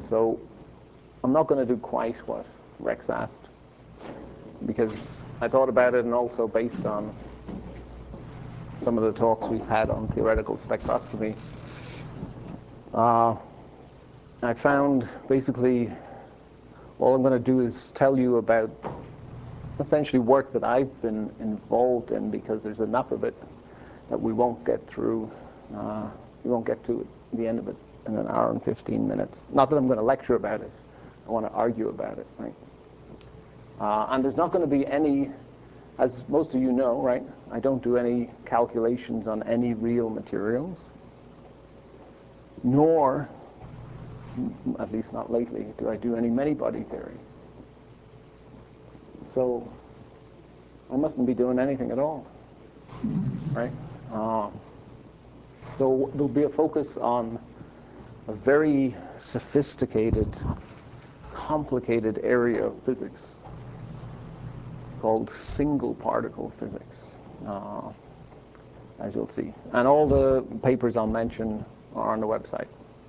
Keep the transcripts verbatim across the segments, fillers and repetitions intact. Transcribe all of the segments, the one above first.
So I'm not going to do quite what Rex asked, because I thought about it, and also based on some of the talks we've had on theoretical spectroscopy, uh, I found basically all I'm going to do is tell you about essentially work that I've been involved in, because there's enough of it that we won't get through, uh, we won't get to the end of it in an hour and fifteen minutes. Not that I'm going to lecture about it, I want to argue about it, right? Uh, and there's not going to be any, as most of you know, right, I don't do any calculations on any real materials, nor, at least not lately, do I do any many-body theory. So I mustn't be doing anything at all, right? Uh, so there'll be a focus on a very sophisticated, complicated area of physics called single particle physics, uh, as you'll see. And all the papers I'll mention are on the website.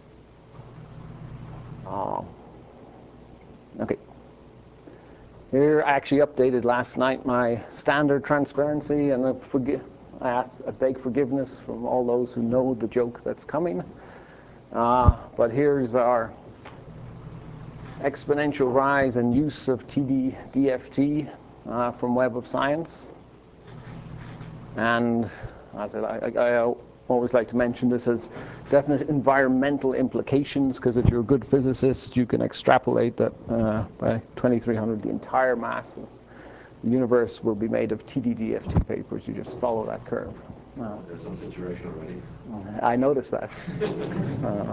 Uh, okay. Here, I actually updated last night my standard transparency, and I, forgi I asked, I beg forgiveness from all those who know the joke that's coming. Uh, but here's our exponential rise and use of T D D F T uh, from Web of Science. And as I, I, I always like to mention this as definite environmental implications, because if you're a good physicist, you can extrapolate that uh, by twenty-three hundred, the entire mass of the universe will be made of T D D F T papers. You just follow that curve. Uh, There's some situation already. I noticed that. uh,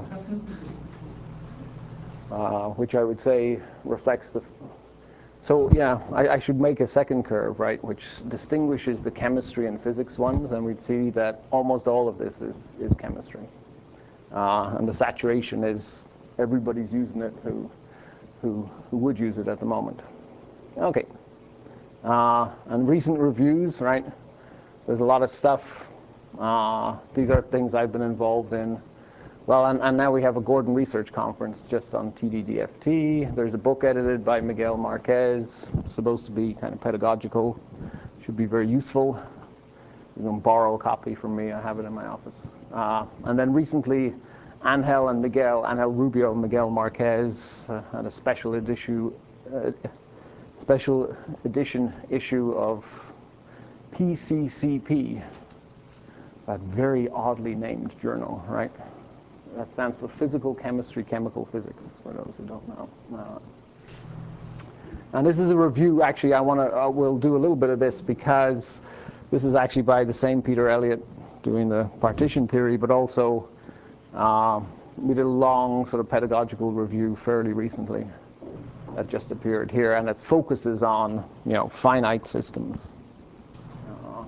uh, which I would say reflects the... So yeah, I, I should make a second curve, right, which distinguishes the chemistry and physics ones, and we'd see that almost all of this is, is chemistry. Uh, and the saturation is everybody's using it who, who, who would use it at the moment. Okay. Uh, and recent reviews, right, there's a lot of stuff. Uh, these are things I've been involved in. Well, and, and now we have a Gordon Research Conference just on T D D F T. There's a book edited by Miguel Marquez, supposed to be kind of pedagogical. Should be very useful. You can borrow a copy from me. I have it in my office. Uh, and then recently, Angel and Miguel, Angel Rubio and Miguel Marquez uh, had a special edition, uh, special edition issue of P C C P, that very oddly named journal, right? That stands for Physical Chemistry, Chemical Physics, for those who don't know. Uh, and this is a review, actually, I want to, uh, we'll do a little bit of this, because this is actually by the same Peter Elliott doing the partition theory, but also uh, we did a long sort of pedagogical review fairly recently that just appeared here, and it focuses on, you know, finite systems. Uh,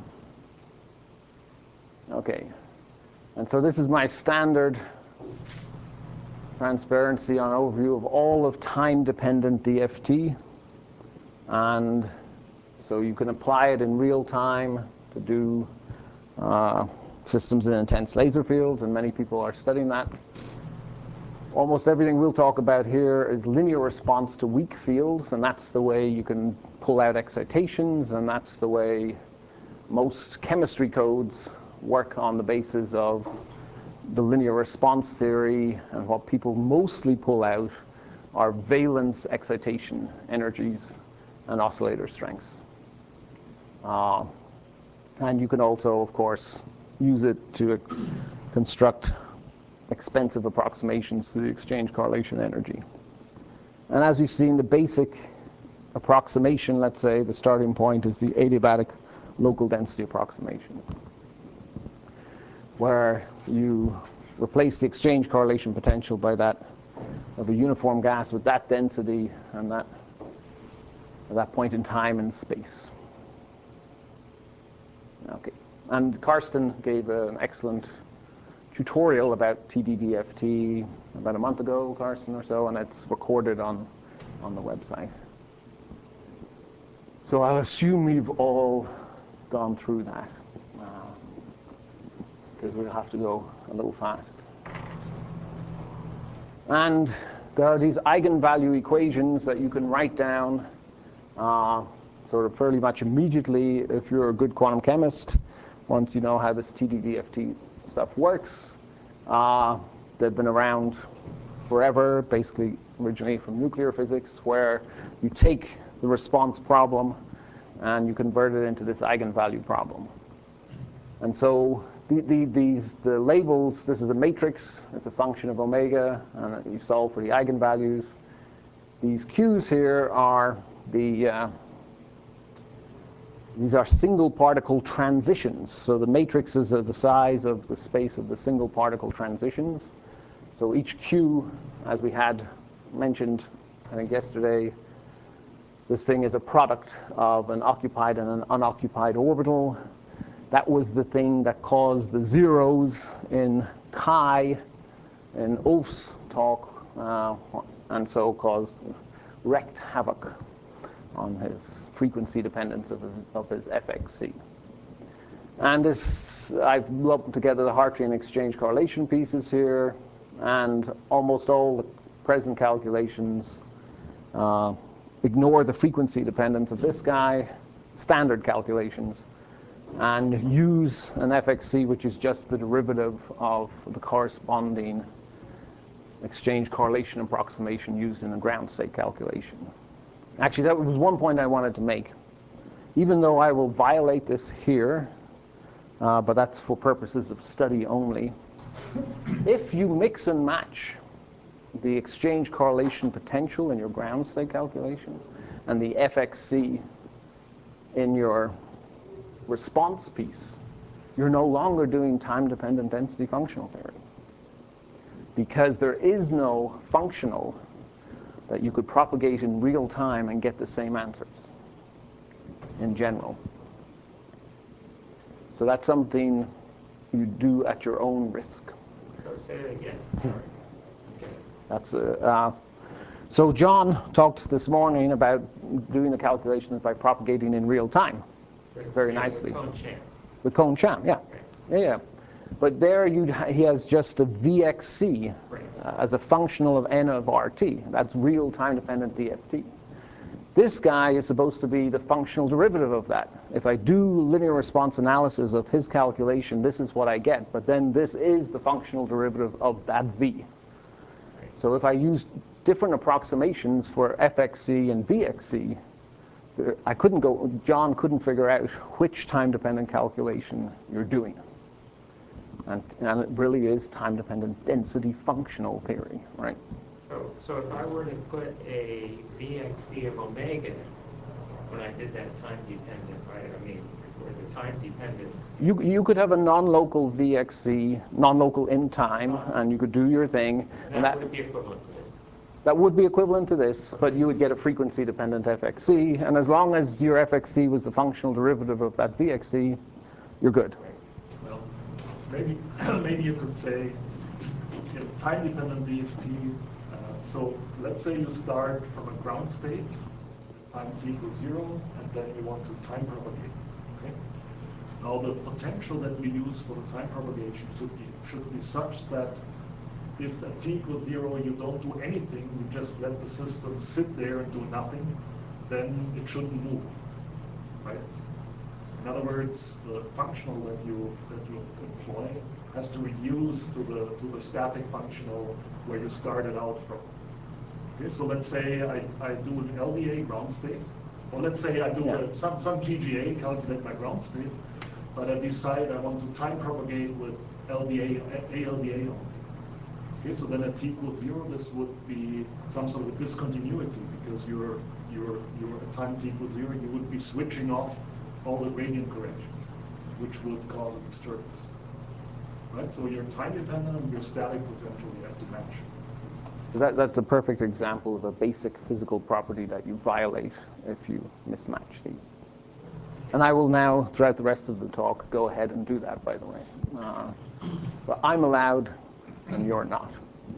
okay. And so this is my standard transparency on overview of all of time-dependent D F T. And so you can apply it in real time to do uh, systems in intense laser fields, and many people are studying that. Almost everything we'll talk about here is linear response to weak fields, and that's the way you can pull out excitations, and that's the way most chemistry codes work, on the basis of the linear response theory, and what people mostly pull out are valence excitation energies and oscillator strengths. Uh, and you can also, of course, use it to construct expensive approximations to the exchange correlation energy. And as you've seen, the basic approximation, let's say, the starting point is the adiabatic local density approximation, where you replace the exchange correlation potential by that of a uniform gas with that density and that, at that point in time and space. Okay. And Karsten gave an excellent tutorial about T D D F T about a month ago, Karsten, or so, and it's recorded on, on the website. So I'll assume we've all gone through that, because uh, we'll have to go a little fast. And there are these eigenvalue equations that you can write down uh, sort of fairly much immediately if you're a good quantum chemist, once you know how this T D D F T stuff works. Uh, they've been around forever, basically originally from nuclear physics, where you take the response problem and you convert it into this eigenvalue problem. And so the, the, these, the labels, this is a matrix, it's a function of omega, and you solve for the eigenvalues. These Q's here are the, uh, these are single particle transitions. So the matrices are the size of the space of the single particle transitions. So each Q, as we had mentioned, I think yesterday, this thing is a product of an occupied and an unoccupied orbital. That was the thing that caused the zeros in Chi, in Ulf's talk, uh, and so caused wrecked havoc on his frequency dependence of his, of his F X C. And this, I've lumped together the Hartree exchange correlation pieces here, and almost all the present calculations uh, ignore the frequency dependence of this guy, standard calculations, and use an F X C, which is just the derivative of the corresponding exchange correlation approximation used in the ground state calculation. Actually, that was one point I wanted to make. Even though I will violate this here, uh, but that's for purposes of study only, if you mix and match the exchange correlation potential in your ground state calculation and the F X C in your response piece, you're no longer doing time-dependent density functional theory, because there is no functional that you could propagate in real time and get the same answers in general. So that's something you do at your own risk. So say it again. Sorry. That's uh, uh, so John talked this morning about doing the calculations by propagating in real time. Very yeah, nicely. With Kohn-Sham. With Kohn-Sham, yeah. yeah. Yeah. But there you he has just a V X C Right. uh, as a functional of n of R T. That's real time-dependent D F T. This guy is supposed to be the functional derivative of that. If I do linear response analysis of his calculation, this is what I get. But then this is the functional derivative of that V. So if I use different approximations for F X C and V X C, I couldn't go, John couldn't figure out which time-dependent calculation you're doing. And, and it really is time-dependent density functional theory, right? So, so if I were to put a V X C of omega when I did that time-dependent, right? I mean, or the time-dependent. You, you could have a non-local V X C, non-local in time, and you could do your thing. And and that, that would be equivalent to this. That would be equivalent to this, but you would get a frequency-dependent F X C, and as long as your F X C was the functional derivative of that V X C, you're good. Well, maybe maybe you could say, you know, time-dependent D F T. Uh, so let's say you start from a ground state, time t equals zero, and then you want to time propagate. Okay. Now the potential that we use for the time propagation should be should be such that if at t equals zero you don't do anything, you just let the system sit there and do nothing, then it shouldn't move, right? In other words, the functional that you that you employ has to reduce to the to the static functional where you started out from. Okay, so let's say I, I do an L D A ground state, or let's say I do Yeah. a, some some G G A, calculate my ground state, but I decide I want to time propagate with L D A A L D A only. Okay, so then at t equals zero, this would be some sort of a discontinuity because you're you're you're at time t equals zero, you would be switching off all the gradient corrections, which would cause a disturbance. Right? So you're time dependent and your static potential you have to match. So that, that's a perfect example of a basic physical property that you violate if you mismatch these. And I will now, throughout the rest of the talk, go ahead and do that, by the way. Uh, but I'm allowed and you're not.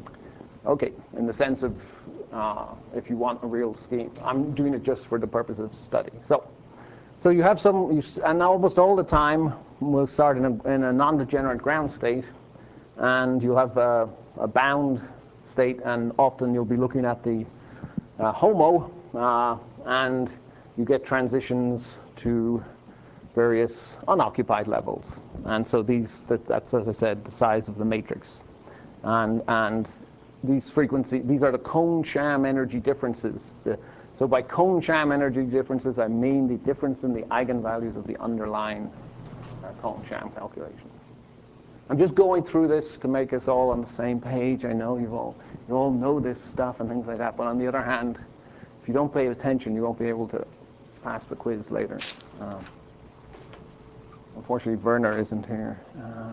Okay, in the sense of uh, if you want a real scheme, I'm doing it just for the purpose of study. So, so you have some, you, and almost all the time we'll start in a, in a non-degenerate ground state, and you'll have a, a bound state, and often you'll be looking at the uh, HOMO, uh, and you get transitions to various unoccupied levels. And so these, that, that's, as I said, the size of the matrix. And, and these frequency, these are the Kohn-Sham energy differences. The, so by Kohn-Sham energy differences, I mean the difference in the eigenvalues of the underlying uh, Kohn-Sham calculation. I'm just going through this to make us all on the same page. I know you all, you all know this stuff and things like that, but on the other hand, if you don't pay attention, you won't be able to pass the quiz later. Um, unfortunately, Werner isn't here. Uh,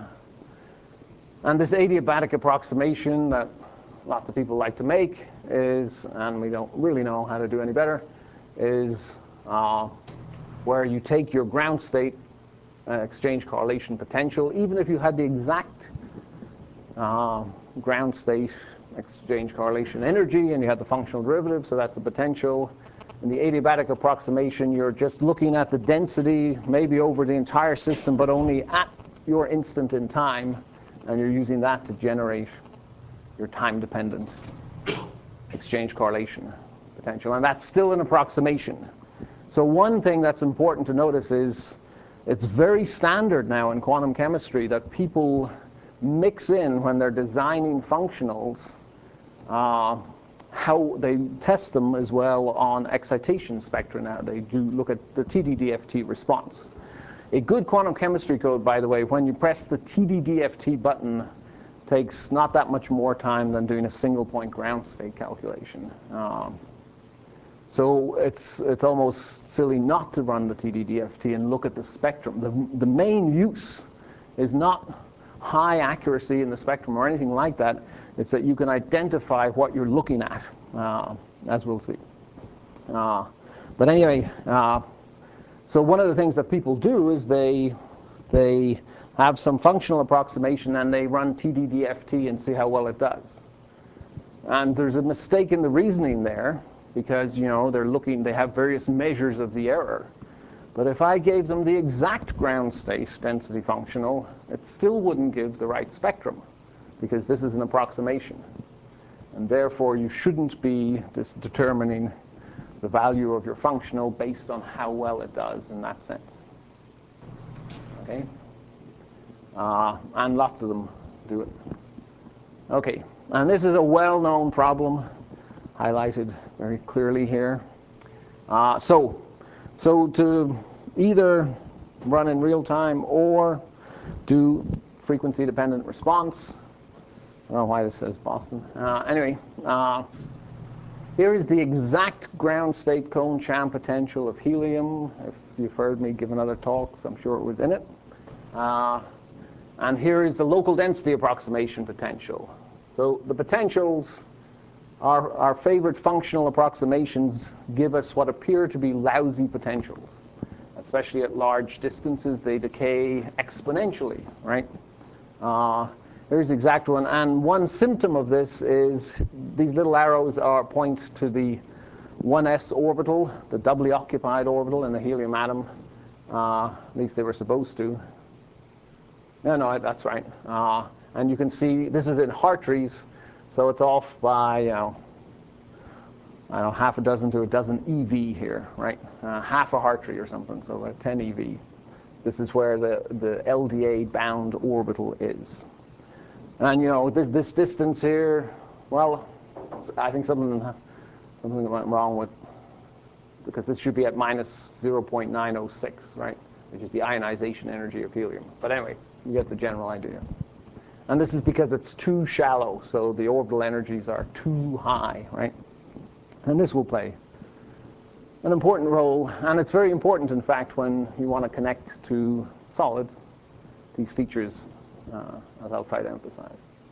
and this adiabatic approximation that lots of people like to make is, and we don't really know how to do any better, is uh, where you take your ground state uh, exchange correlation potential, even if you had the exact uh, ground state exchange correlation energy and you had the functional derivative, so that's the potential. In the adiabatic approximation, you're just looking at the density, maybe over the entire system, but only at your instant in time, and you're using that to generate your time-dependent exchange correlation potential. And that's still an approximation. So one thing that's important to notice is it's very standard now in quantum chemistry that people mix in, when they're designing functionals, uh, how they test them as well on excitation spectra now. They do look at the T D D F T response. A good quantum chemistry code, by the way, when you press the T D D F T button, takes not that much more time than doing a single point ground state calculation. Um, so it's, it's almost silly not to run the T D D F T and look at the spectrum. The, the main use is not high accuracy in the spectrum or anything like that. It's that you can identify what you're looking at, uh, as we'll see. Uh, but anyway, uh, so one of the things that people do is they, they have some functional approximation and they run T D D F T and see how well it does. And there's a mistake in the reasoning there, because, you know, they're looking, they have various measures of the error. But if I gave them the exact ground state density functional, it still wouldn't give the right spectrum, because this is an approximation. And therefore, you shouldn't be just determining the value of your functional based on how well it does in that sense. Okay? Uh, and lots of them do it. Okay, and this is a well-known problem, highlighted very clearly here. Uh, so, so to either run in real time or do frequency-dependent response. I don't know why this says Boston. Uh, anyway, uh, here is the exact ground state Kohn-Sham potential of helium. If you've heard me give another talk, I'm sure it was in it. Uh, and here is the local density approximation potential. So the potentials, our, our favorite functional approximations, give us what appear to be lousy potentials. Especially at large distances, they decay exponentially, right? Uh, here's the exact one. And one symptom of this is these little arrows are point to the one s orbital, the doubly occupied orbital in the helium atom. Uh, at least they were supposed to. No, no, that's right. Uh, and you can see this is in Hartrees, so it's off by, you know, I don't know, half a dozen to a dozen E V here, right? Uh, half a Hartree or something, so about ten E V. This is where the, the L D A-bound orbital is. And, you know, this, this distance here, well, I think something, something went wrong with, because this should be at minus zero point nine zero six, right? Which is the ionization energy of helium. But anyway, you get the general idea. And this is because it's too shallow, so the orbital energies are too high, right? And this will play an important role, and it's very important, in fact, when you want to connect to solids, these features, uh, as I'll try to emphasize.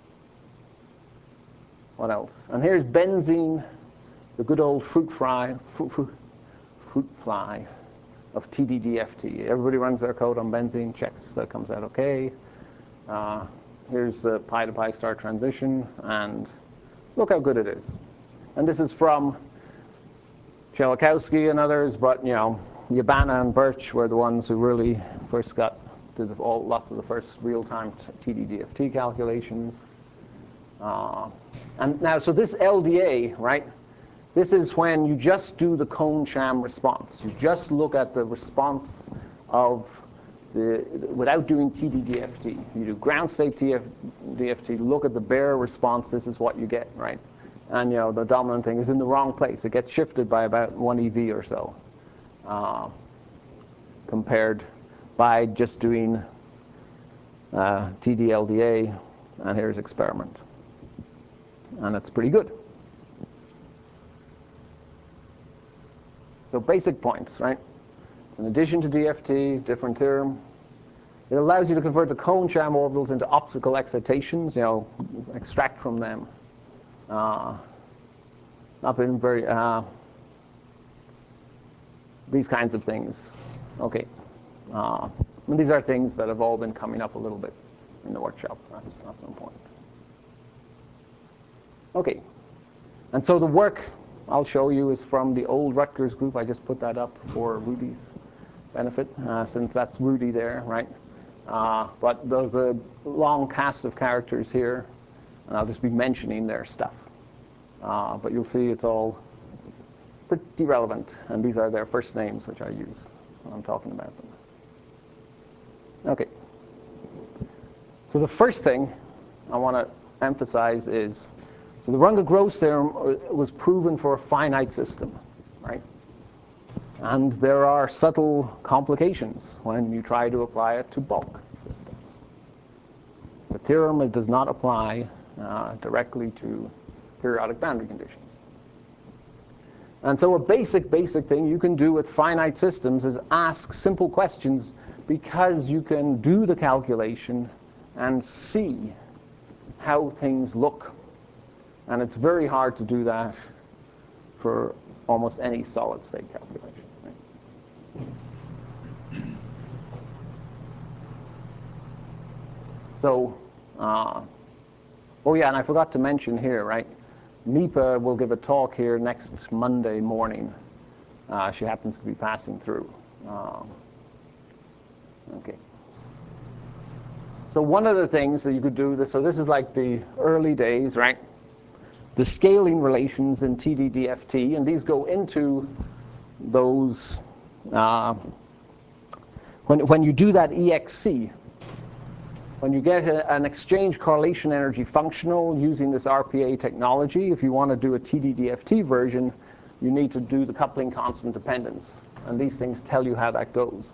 What else? And here's benzene, the good old fruit fly, fruit, fruit, fruit fly of T D D F T. Everybody runs their code on benzene, checks that comes out okay. Uh, here's the pi to pi star transition, and look how good it is. And this is from Shellikowski and others, but, you know, Yabana and Birch were the ones who really first got, did all, lots of the first real-time T D D F T calculations. Uh, Uh, and now, so this L D A, right? This is when you just do the cone-sham response. You just look at the response of the, without doing T D D F T. You do ground state T D F T, look at the bare response, this is what you get, right? And you know, the dominant thing is in the wrong place. It gets shifted by about one E V or so, uh, compared by just doing uh, T D L D A, and here's experiment. And it's pretty good. So basic points, right? In addition to D F T, different theorem, it allows you to convert the cone-sham orbitals into optical excitations, you know, extract from them. Uh, not been very, uh, these kinds of things. Okay. Uh, and these are things that have all been coming up a little bit in the workshop. That's not so important. Okay. And so the work I'll show you is from the old Rutgers group. I just put that up for Rudy's benefit, uh, since that's Rudy there, right? Uh, but there's a long cast of characters here, and I'll just be mentioning their stuff. Uh, but you'll see it's all pretty relevant, and these are their first names, which I use when I'm talking about them. Okay. So the first thing I want to emphasize is, so the Runge-Gross theorem was proven for a finite system, right? And there are subtle complications when you try to apply it to bulk systems. The theorem it does not apply uh, directly to periodic boundary conditions. And so a basic, basic thing you can do with finite systems is ask simple questions, because you can do the calculation and see how things look. And it's very hard to do that for almost any solid state calculation. Right? So, uh, oh yeah, and I forgot to mention here, right? Nipa will give a talk here next Monday morning. Uh, she happens to be passing through. Um, okay. So one of the things that you could do, this, so this is like the early days, right? The scaling relations in T D D F T, and these go into those, uh, when, when you do that E X C, when you get a, an exchange correlation energy functional using this R P A technology, if you want to do a T D D F T version, you need to do the coupling constant dependence. And these things tell you how that goes.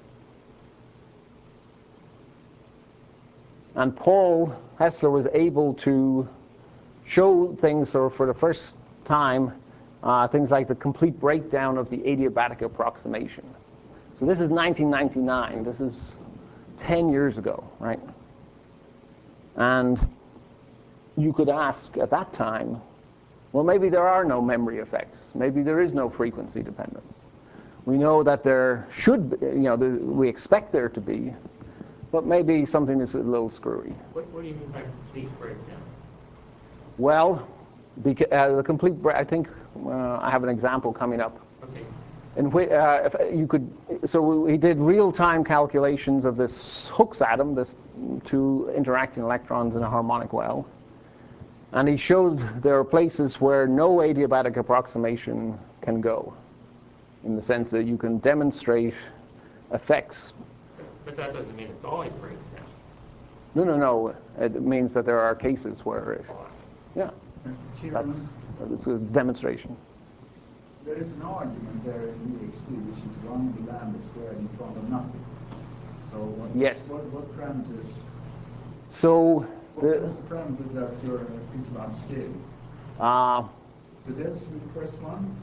And Paul Hessler was able to show things, so for the first time, uh, things like the complete breakdown of the adiabatic approximation. So this is nineteen ninety-nine. This is ten years ago, right? And you could ask at that time, well, maybe there are no memory effects. Maybe there is no frequency dependence. We know that there should be, you know, there, we expect there to be, but maybe something is a little screwy. What, what do you mean by complete breakdown? Well, beca- uh, the complete break, I think uh, I have an example coming up. Okay. In which uh, if you could, so we did real-time calculations of this Hooke's atom, this two interacting electrons in a harmonic well, and he showed there are places where no adiabatic approximation can go, in the sense that you can demonstrate effects. But that doesn't mean it's always breaks down. No, no, no. It means that there are cases where, it, yeah, that's, that's a demonstration. There is an argument there in E X T, which is one to lambda squared in front of nothing. So what, yes. what, what parameters? So what the, is the parameter that you're thinking about scaling? Uh, So that's the first one.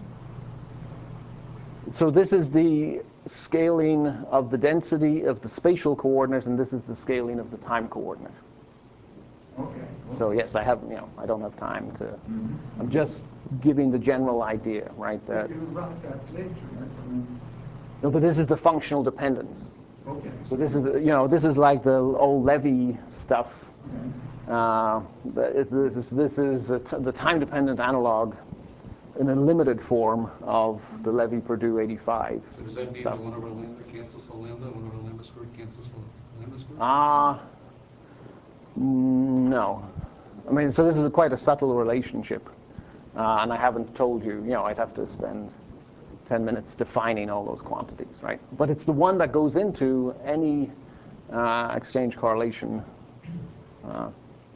so this is the scaling of the density of the spatial coordinate, and this is the scaling of the time coordinate. Okay. okay. So yes, I have, you know, I don't have time to. Mm-hmm. I'm just giving the general idea, right? That you run a calculator, right? I mean, no, but this is the functional dependence. okay. So this is, you know, this is like the old Levy stuff. Okay. Uh, it's, this is, this is a t the time-dependent analog in a limited form of the Levy-Purdue eighty-five. So does that mean stuff. that one over lambda cancels the lambda, one over lambda squared cancels the lambda squared? Ah, uh, no. I mean, so this is a quite a subtle relationship, uh, and I haven't told you, you know, I'd have to spend ten minutes defining all those quantities, right? But it's the one that goes into any uh, exchange correlation uh,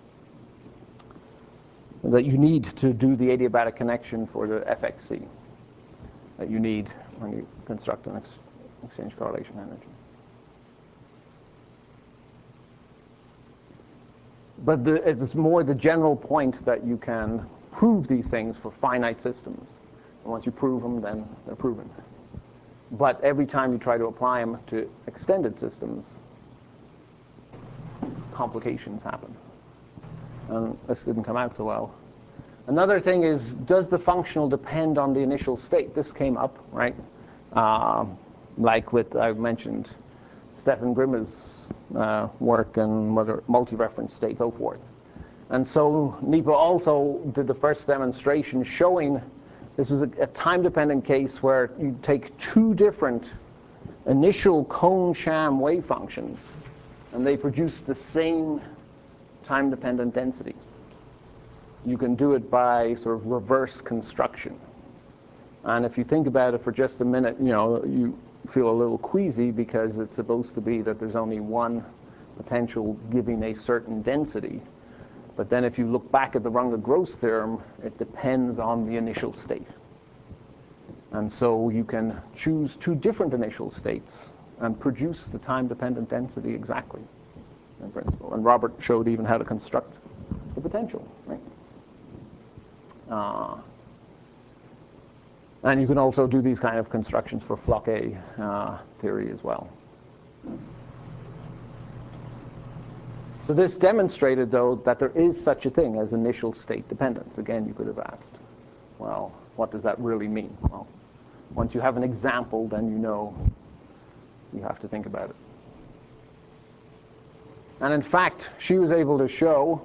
that you need to do the adiabatic connection for the F X C that you need when you construct an ex exchange correlation energy. But the, it's more the general point that you can prove these things for finite systems. And once you prove them, then they're proven. But every time you try to apply them to extended systems, complications happen. And this didn't come out so well. Another thing is, does the functional depend on the initial state? This came up, right? Uh, like with, I mentioned, Stefan Grimmer's uh, work and multi-reference state, so forth. And so NEPA also did the first demonstration showing this was a, a time-dependent case where you take two different initial cone-sham wave functions and they produce the same time-dependent density. You can do it by sort of reverse construction. And if you think about it for just a minute, you know, you feel a little queasy because it's supposed to be that there's only one potential giving a certain density. But then if you look back at the Runge-Gross theorem, it depends on the initial state. And so you can choose two different initial states and produce the time-dependent density exactly, in principle. And Robert showed even how to construct the potential, right? Uh, and you can also do these kind of constructions for Floch A uh, theory as well. So this demonstrated, though, that there is such a thing as initial state dependence. Again, you could have asked, well, what does that really mean? Well, once you have an example, then you know you have to think about it. And in fact, she was able to show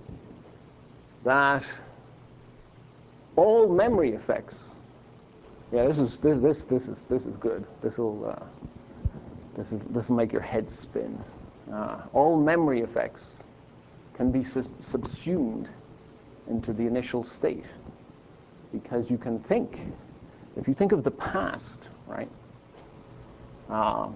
that all memory effects, yeah, this is this this this is this is good. This will uh, this is this will make your head spin. Uh, all memory effects can be sub subsumed into the initial state, because you can think, if you think of the past, right? Uh,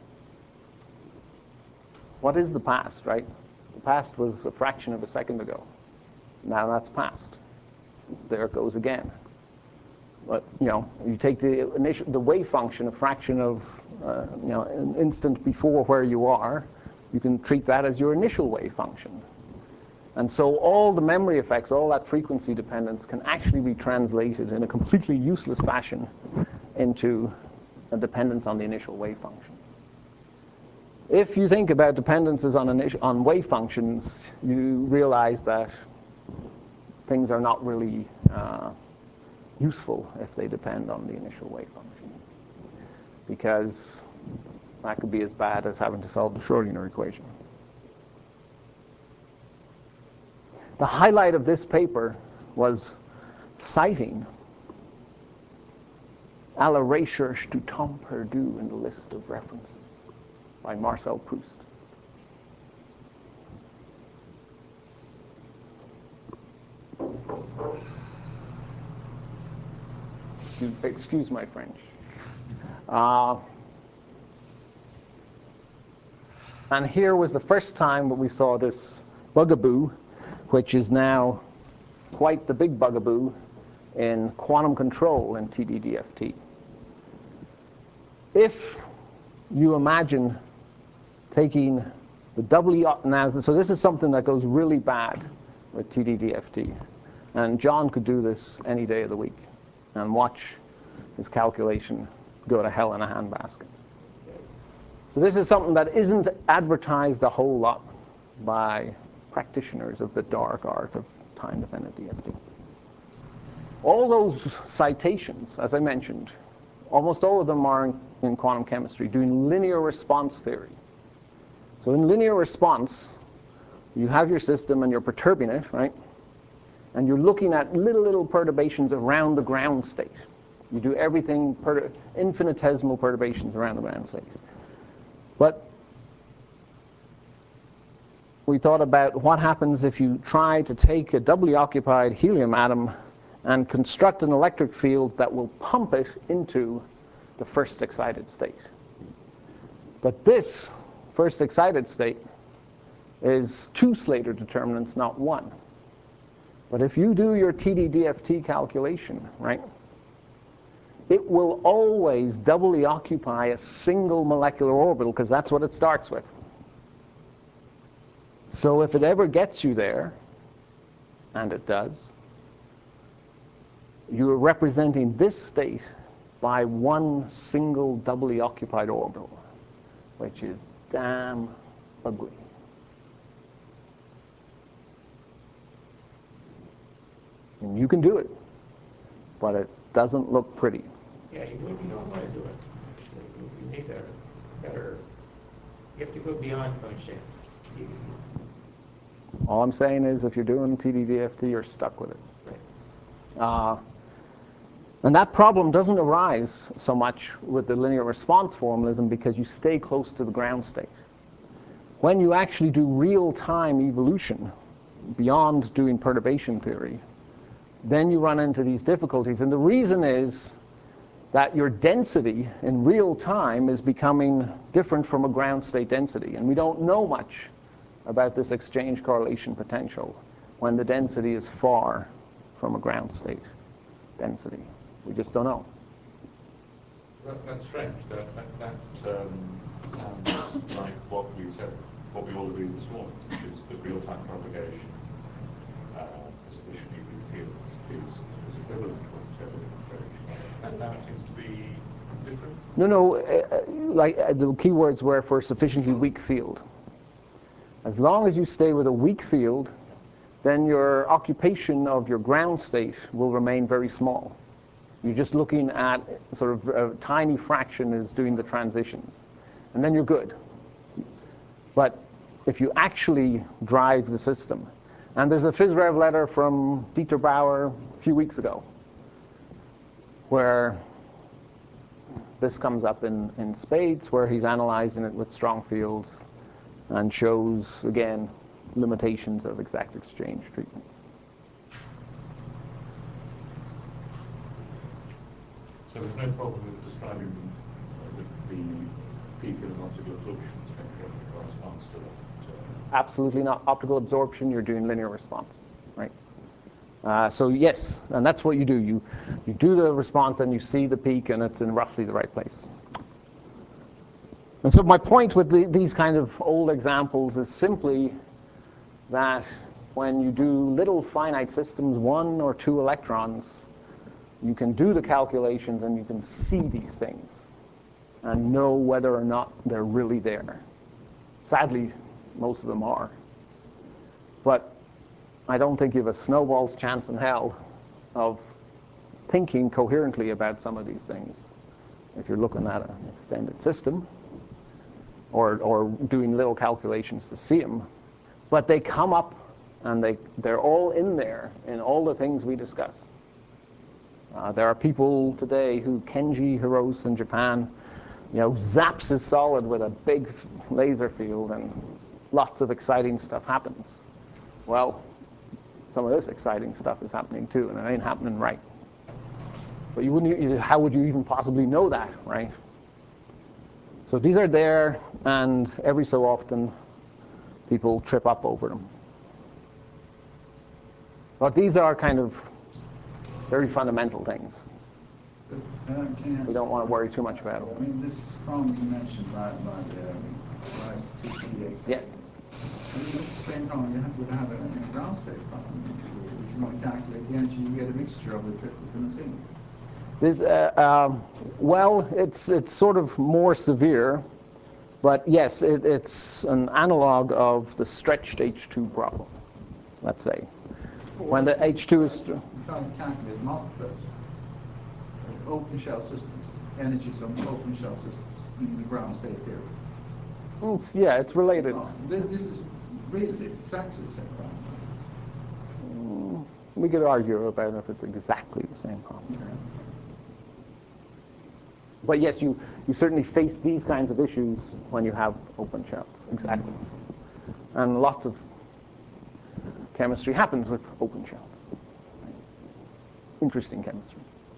what is the past, right? The past was a fraction of a second ago. Now that's past. There it goes again. But you know, you take the initial, the wave function, a fraction of, uh, you know, an instant before where you are, you can treat that as your initial wave function. And so all the memory effects, all that frequency dependence can actually be translated in a completely useless fashion into a dependence on the initial wave function. If you think about dependences on, initial, on wave functions, you realize that things are not really uh, useful if they depend on the initial wave function, because that could be as bad as having to solve the Schrodinger equation. The highlight of this paper was citing à la recherche du temps perdu in the list of references by Marcel Proust. Excuse, excuse my French. Uh, and here was the first time that we saw this bugaboo, which is now quite the big bugaboo in quantum control in T D D F T. If you imagine taking the doubly, now, so this is something that goes really bad with T D D F T. And John could do this any day of the week and watch his calculation go to hell in a handbasket. So this is something that isn't advertised a whole lot by practitioners of the dark art of time-dependent D F T. All those citations, as I mentioned, almost all of them are in, in quantum chemistry, doing linear response theory. So in linear response, you have your system and you're perturbing it, right? And you're looking at little, little perturbations around the ground state. You do everything, per infinitesimal perturbations around the ground state. But we thought about what happens if you try to take a doubly occupied helium atom and construct an electric field that will pump it into the first excited state. But this first excited state is two Slater determinants, not one. But if you do your T D D F T calculation, right, it will always doubly occupy a single molecular orbital, because that's what it starts with. So if it ever gets you there, and it does, you're representing this state by one single doubly occupied orbital, which is damn ugly. And you can do it, but it doesn't look pretty. Yeah, you you don't want to do it. Actually, you need a better. You have to go beyond cone shape. T D D. All I'm saying is, if you're doing T D D F T, you're stuck with it. Uh, and that problem doesn't arise so much with the linear response formalism because you stay close to the ground state. When you actually do real-time evolution, beyond doing perturbation theory, then you run into these difficulties. And the reason is that your density in real time is becoming different from a ground state density. And we don't know much about this exchange correlation potential when the density is far from a ground state density. We just don't know. That, that's strange. That, that, that um, sounds like what we said, what we all agreed this morning, which is that real-time propagation, uh, sufficiently weak field, is, is equivalent to observable demonstration. And now it seems to be different. No, no. Uh, like uh, the keywords were for sufficiently weak field. As long as you stay with a weak field, then your occupation of your ground state will remain very small. You're just looking at sort of a tiny fraction is doing the transitions. And then you're good. But if you actually drive the system, and there's a PhysRev letter from Dieter Bauer a few weeks ago, where this comes up in, in spades, where he's analyzing it with strong fields and shows, again, limitations of exact exchange treatments. So there's no problem with describing uh, the, the peak of an optical absorption spectrum in corresponds to that? Uh, Absolutely not. Optical absorption, you're doing linear response, right? Uh, so yes, and that's what you do. You, you do the response and you see the peak and it's in roughly the right place. And so my point with the, these kind of old examples is simply that when you do little finite systems, one or two electrons, you can do the calculations and you can see these things and know whether or not they're really there. Sadly, most of them are. But I don't think you have a snowball's chance in hell of thinking coherently about some of these things if you're looking at an extended system or, or doing little calculations to see them. But they come up and they, they're all in there in all the things we discuss. Uh, there are people today who, Kenji Hirose in Japan, you know, zaps his solid with a big laser field and lots of exciting stuff happens. Well, some of this exciting stuff is happening too, and it ain't happening right. But you wouldn't, you, how would you even possibly know that, right? So these are there, and every so often people trip up over them. But these are kind of very fundamental things. Uh, can, We don't want to worry too much about I them. mean, this problem you mentioned by, by the rise to two P X. Yes. I mean, it's the same problem you have, would have in a ground state problem. If you want to calculate the energy, you get a mixture of the triplet and the single. This, uh, uh, well, it's it's sort of more severe, but yes, it, it's an analog of the stretched H two problem, let's say. When the H two is... You can't calculate multiplets. Open shell systems, energies on open shell systems in the ground state theory. It's, yeah, it's related. This, this is really exactly the same problem. We could argue about if it's exactly the same problem. But yes, you, you certainly face these kinds of issues when you have open shells, exactly. And lots of chemistry happens with open shell. Interesting chemistry.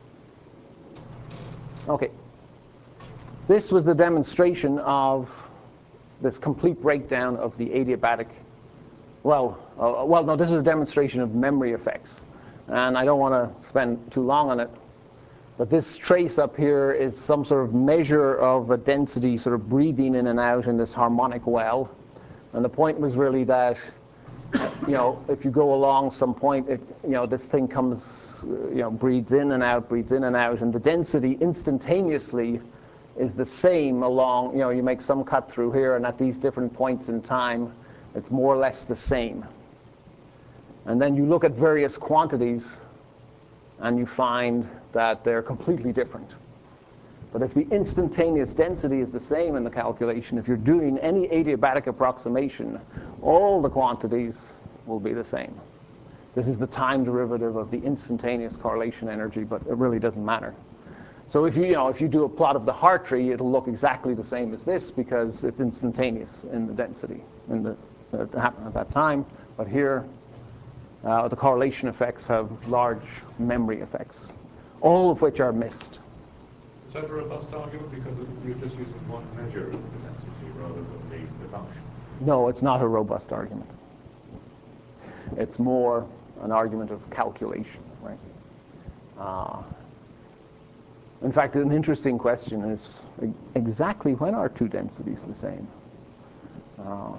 Okay. This was the demonstration of this complete breakdown of the adiabatic. Well, uh, well, no, this was a demonstration of memory effects. And I don't want to spend too long on it. But this trace up here is some sort of measure of a density sort of breathing in and out in this harmonic well. And the point was really that, you know, if you go along some point, it, you know, this thing comes, you know, breathes in and out, breathes in and out, and the density instantaneously is the same along, you know, you make some cut through here, and at these different points in time, it's more or less the same. And then you look at various quantities, and you find that they're completely different. But if the instantaneous density is the same in the calculation, if you're doing any adiabatic approximation, all the quantities will be the same. This is the time derivative of the instantaneous correlation energy, but it really doesn't matter. So if you, you know, if you do a plot of the Hartree, it'll look exactly the same as this because it's instantaneous in the density in the, uh, to happen at that time. But here, uh, the correlation effects have large memory effects, all of which are missed. Is that a robust argument because you're just using one measure of the density rather than the, the function? No, it's not a robust argument. It's more an argument of calculation, right? Uh, in fact, an interesting question is exactly when are two densities the same? Um,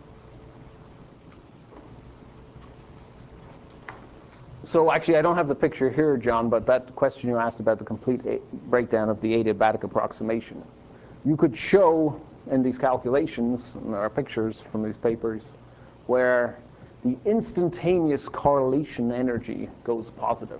So actually, I don't have the picture here, John, but that question you asked about the complete breakdown of the adiabatic approximation. You could show in these calculations, and there are pictures from these papers, where the instantaneous correlation energy goes positive.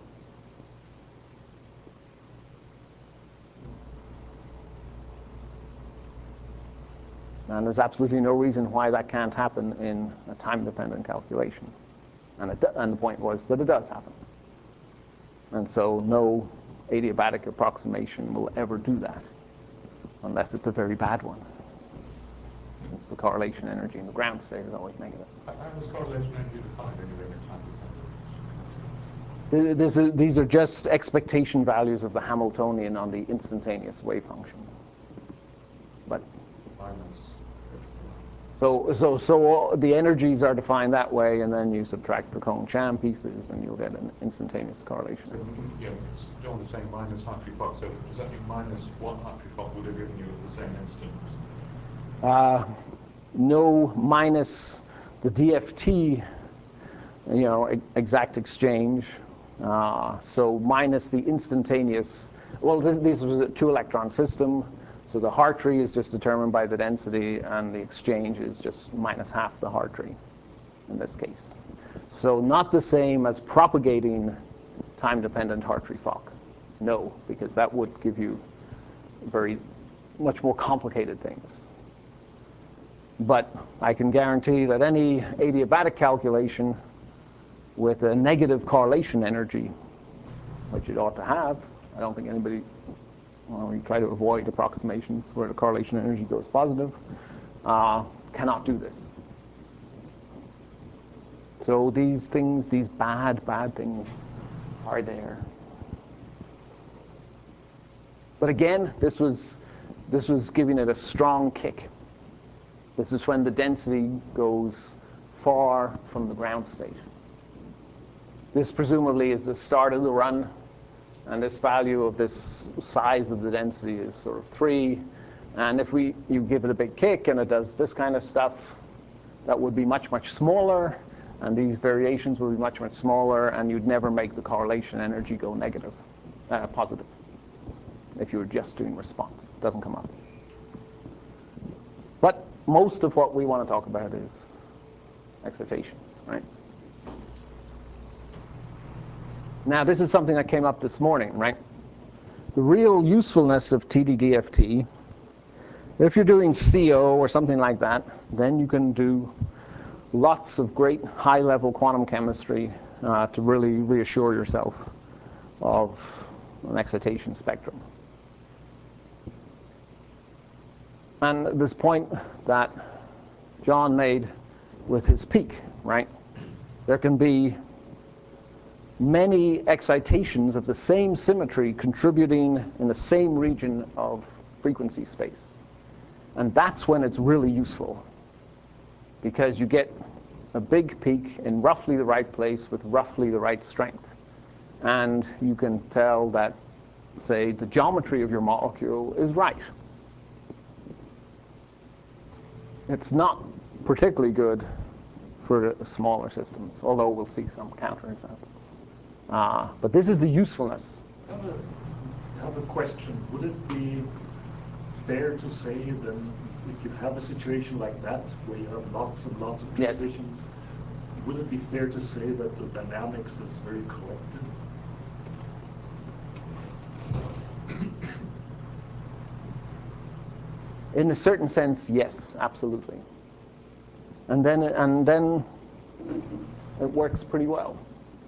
And there's absolutely no reason why that can't happen in a time-dependent calculation. And, it, and the point was that it does happen. And so no adiabatic approximation will ever do that, unless it's a very bad one. It's the correlation energy in the ground state is always negative. How is correlation energy defined anyway in time? This is, these are just expectation values of the Hamiltonian on the instantaneous wave function. But Minus. So, so, so the energies are defined that way, and then you subtract the Kohn-Sham pieces, and you'll get an instantaneous correlation. So, yeah, John is saying minus Hartree-Fock. So does that mean minus what Hartree-Fock would have given you at the same instant? Uh, no, minus the D F T, you know, e exact exchange. Uh, so minus the instantaneous. Well, this, this was a two-electron system. So the Hartree is just determined by the density, and the exchange is just minus half the Hartree in this case. So not the same as propagating time-dependent Hartree-Fock. No, because that would give you very much more complicated things. But I can guarantee that any adiabatic calculation with a negative correlation energy, which it ought to have, I don't think anybody Well, we try to avoid approximations where the correlation energy goes positive, uh, cannot do this. So these things, these bad, bad things are there. But again, this was, this was giving it a strong kick. This is when the density goes far from the ground state. This presumably is the start of the run. And this value of this size of the density is sort of three. And if we you give it a big kick and it does this kind of stuff, that would be much, much smaller. And these variations would be much, much smaller. And you'd never make the correlation energy go negative, uh, positive, if you were just doing response. It doesn't come up. But most of what we want to talk about is excitations, right? Now, this is something that came up this morning, right? The real usefulness of T D D F T, if you're doing C O or something like that, then you can do lots of great high-level quantum chemistry uh, to really reassure yourself of an excitation spectrum. And this point that John made with his peak, right? There can be many excitations of the same symmetry contributing in the same region of frequency space. And that's when it's really useful, because you get a big peak in roughly the right place with roughly the right strength. And you can tell that, say, the geometry of your molecule is right. It's not particularly good for smaller systems, although we'll see some counterexamples. Uh, but this is the usefulness. I have a, I have a question. Would it be fair to say then, if you have a situation like that, where you have lots and lots of Yes. transitions, would it be fair to say that the dynamics is very collective? In a certain sense, yes, absolutely. And then, and then it works pretty well.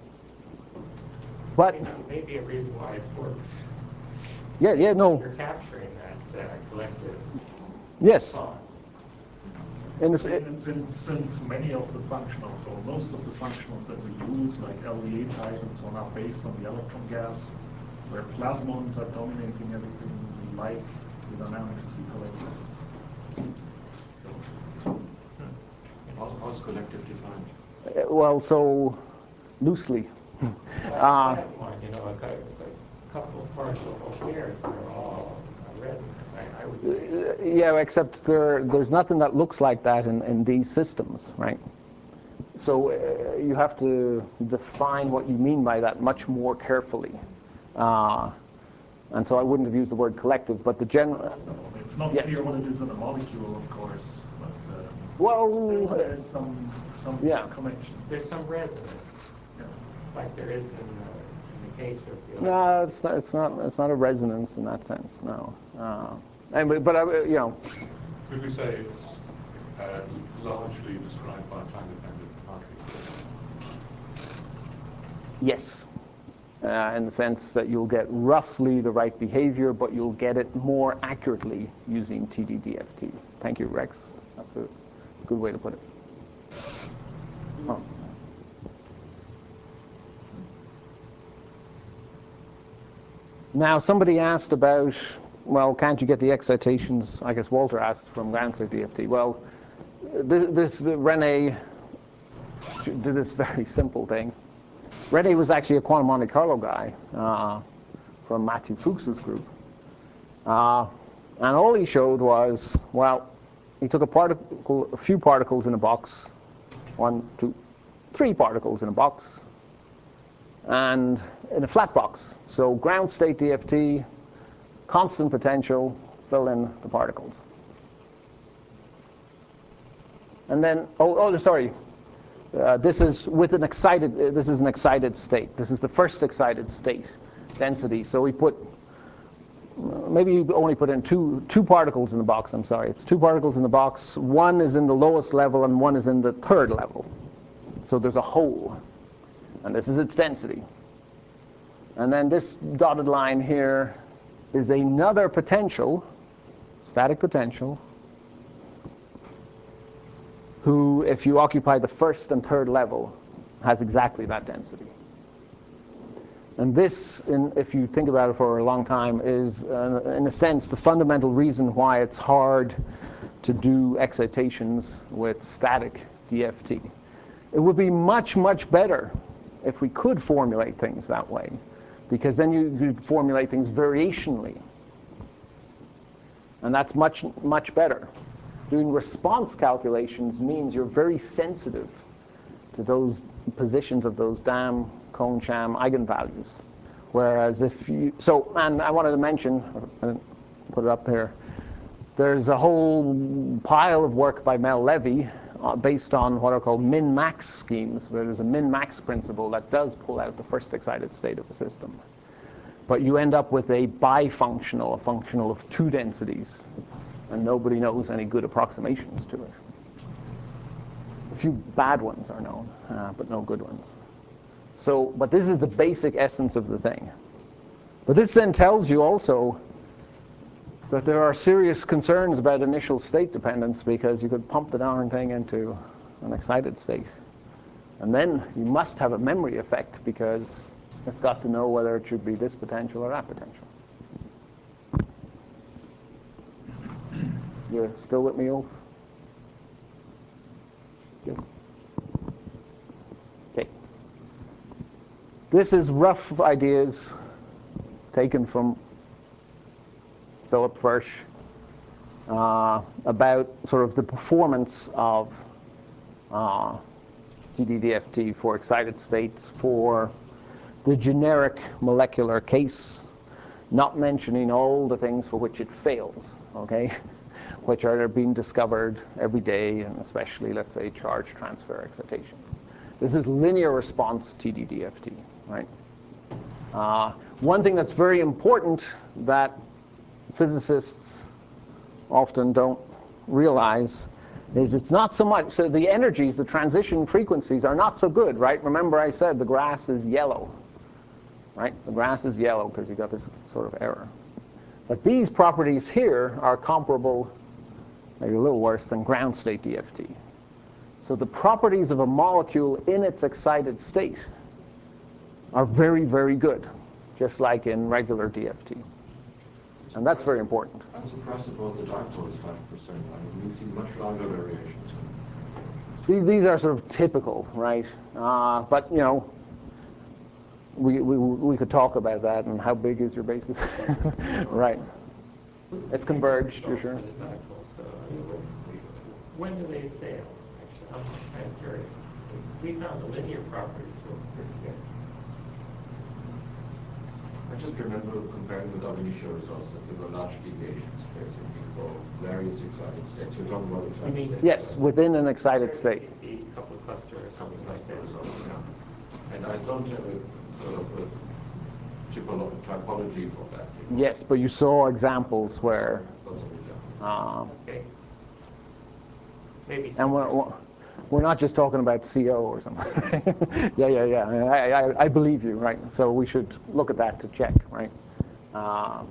But maybe a reason why it works. yeah, yeah, no. You're capturing that uh, collective Yes. response. In this, it, And since, since many of the functionals, or most of the functionals that we use, like L V A type and so on, are based on the electron gas, where plasmons are dominating everything, we like the dynamics to be collective. So, How's, how's collective defined? uh, well, so loosely. Uh, That's one, you know, a, cou- a couple of partial pairs, they're all resonant, I, I would say. yeah, except there, there's nothing that looks like that in, in these systems, right? So uh, you have to define what you mean by that much more carefully. Uh, and so I wouldn't have used the word collective, but the general... it's not Yes. clear what it is in a molecule, of course, but uh, Well, still there's some, some yeah. connection. There's some resonance, Yeah. like there is in the, in the case of the no, it's not. It's not. It's not a resonance in that sense. No. Uh, and, but I, you know, Could we say it's uh, largely described by time-dependent particles? yes. Uh, in the sense that you'll get roughly the right behavior, but you'll get it more accurately using T D D F T. Thank you, Rex. That's a good way to put it. Oh. Now, somebody asked about, well, can't you get the excitations? I guess Walter asked from ground state D F T. Well, this, this Rene did this very simple thing. Rene was actually a quantum Monte Carlo guy uh, from Matthew Fuchs's group. Uh, and all he showed was, well, he took a particle, a few particles in a box, one, two, three particles in a box, and in a flat box. So ground state D F T, constant potential, fill in the particles. And then, oh, oh sorry, uh, this is with an excited, uh, this is an excited state. This is the first excited state density. So we put, maybe you only put in two, two particles in the box, I'm sorry. It's two particles in the box. One is in the lowest level and one is in the third level. So there's a hole. And this is its density. And then this dotted line here is another potential, static potential, who, if you occupy the first and third level, has exactly that density. And this, in, if you think about it for a long time, is, uh, in a sense, the fundamental reason why it's hard to do excitations with static D F T. It would be much, much better if we could formulate things that way, because then you could formulate things variationally. And that's much, much better. Doing response calculations means you're very sensitive to those positions of those Dam, Kohn, Sham eigenvalues. Whereas if you, so, and I wanted to mention, uh, put it up here, there's a whole pile of work by Mel Levy uh, based on what are called min-max schemes, where there's a min-max principle that does pull out the first excited state of a system. But you end up with a bifunctional, a functional of two densities, and nobody knows any good approximations to it. A few bad ones are known, uh, but no good ones. So, but this is the basic essence of the thing. But this then tells you also that there are serious concerns about initial state dependence, because you could pump the darn thing into an excited state. And then you must have a memory effect because it's got to know whether it should be this potential or that potential. You're still with me, Ulf? Good. Okay. This is rough ideas taken from Philip Fersch uh, about sort of the performance of uh, T D D F T for excited states for the generic molecular case, not mentioning all the things for which it fails, okay, which are being discovered every day, and especially, let's say, charge transfer excitations. This is linear response T D D F T, right? Uh, one thing that's very important that physicists often don't realize is it's not so much, so the energies, the transition frequencies are not so good, right? Remember I said the grass is yellow, right? The grass is yellow because you got this sort of error. But these properties here are comparable, maybe a little worse, than ground state D F T. So the properties of a molecule in its excited state are very, very good, just like in regular D F T. And that's very important. I'm surprised about the dipole is five percent. I mean, we've seen much larger variations. These, these are sort of typical, right? Uh, but, you know, we, we, we could talk about that and how big is your basis, right? It's converged, you're sure? So, I mean, when, when do they fail? Actually, I'm kind of curious. We found the linear properties were pretty good. I just remember comparing with ab initio results that there were large deviations basically for various excited states. You're talking about excited mean- states? Yes, within an excited state. See a couple of cluster or something like that. Results, yeah. And I don't have a sort of a typolo- typology for that. You know? Yes, but you saw examples where, Lots of examples. um, Okay. Maybe. and we're, we're not just talking about C O or something. yeah, yeah, yeah. I, I, I believe you, right? So we should look at that to check, right? Uh,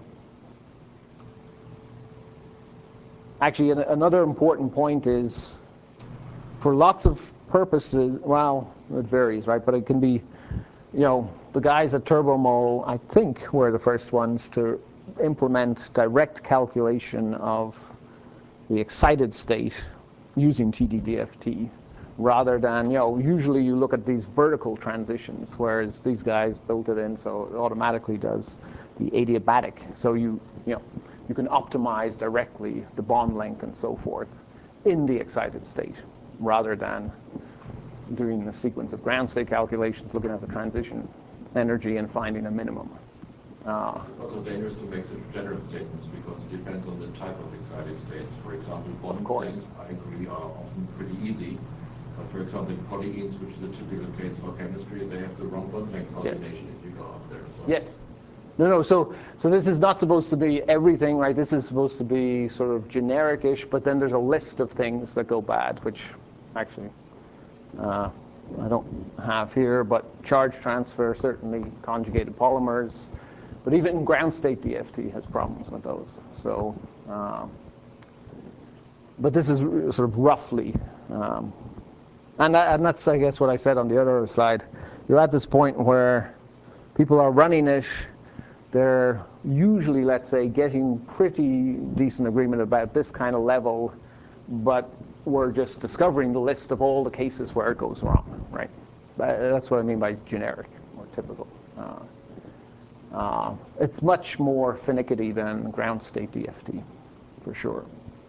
actually, an, another important point is for lots of purposes, well, it varies, right? But it can be, you know, the guys at Turbomole, I think, were the first ones to implement direct calculation of the excited state using T D D F T, rather than, you know, usually you look at these vertical transitions, whereas these guys built it in so it automatically does the adiabatic. So you, you know, you can optimize directly the bond length and so forth in the excited state, rather than doing a sequence of ground state calculations, looking at the transition energy and finding a minimum. Uh, It's also dangerous to make such general statements because it depends on the type of excited states. For example, bond lengths, I agree, are often pretty easy. But for example, in polyenes, which is a typical case for chemistry, they have the wrong bond length alternation if you go up there. So yes. No, no, so, so this is not supposed to be everything, right? This is supposed to be sort of generic-ish, but then there's a list of things that go bad, which actually uh, I don't have here, but charge transfer, certainly conjugated polymers, but even ground state D F T has problems with those. So, um, but this is sort of roughly, um, and, that, and that's, I guess, what I said on the other slide. You're at this point where people are running it, they're usually, let's say, getting pretty decent agreement about this kind of level, but we're just discovering the list of all the cases where it goes wrong, right? That's what I mean by generic or typical. Uh, uh, it's much more finicky than ground state D F T, for sure.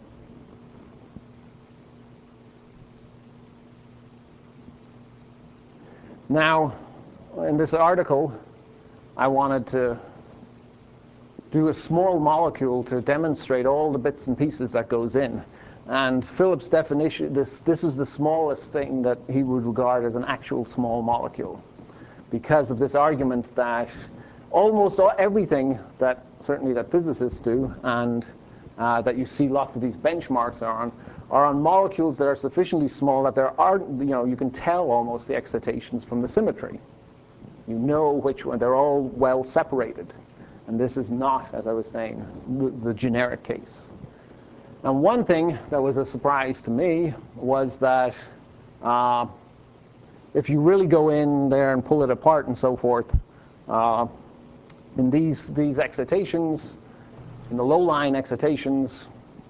Now, in this article, I wanted to do a small molecule to demonstrate all the bits and pieces that goes in. And Philip's definition, this, this is the smallest thing that he would regard as an actual small molecule, because of this argument that almost all, everything that, certainly that physicists do, and uh, that you see lots of these benchmarks are on, are on molecules that are sufficiently small that there are, you know, you can tell almost the excitations from the symmetry. You know which one, they're all well separated. And this is not, as I was saying, the, the generic case. And one thing that was a surprise to me was that Uh, if you really go in there and pull it apart and so forth, uh, in these, these excitations, in the low-line excitations,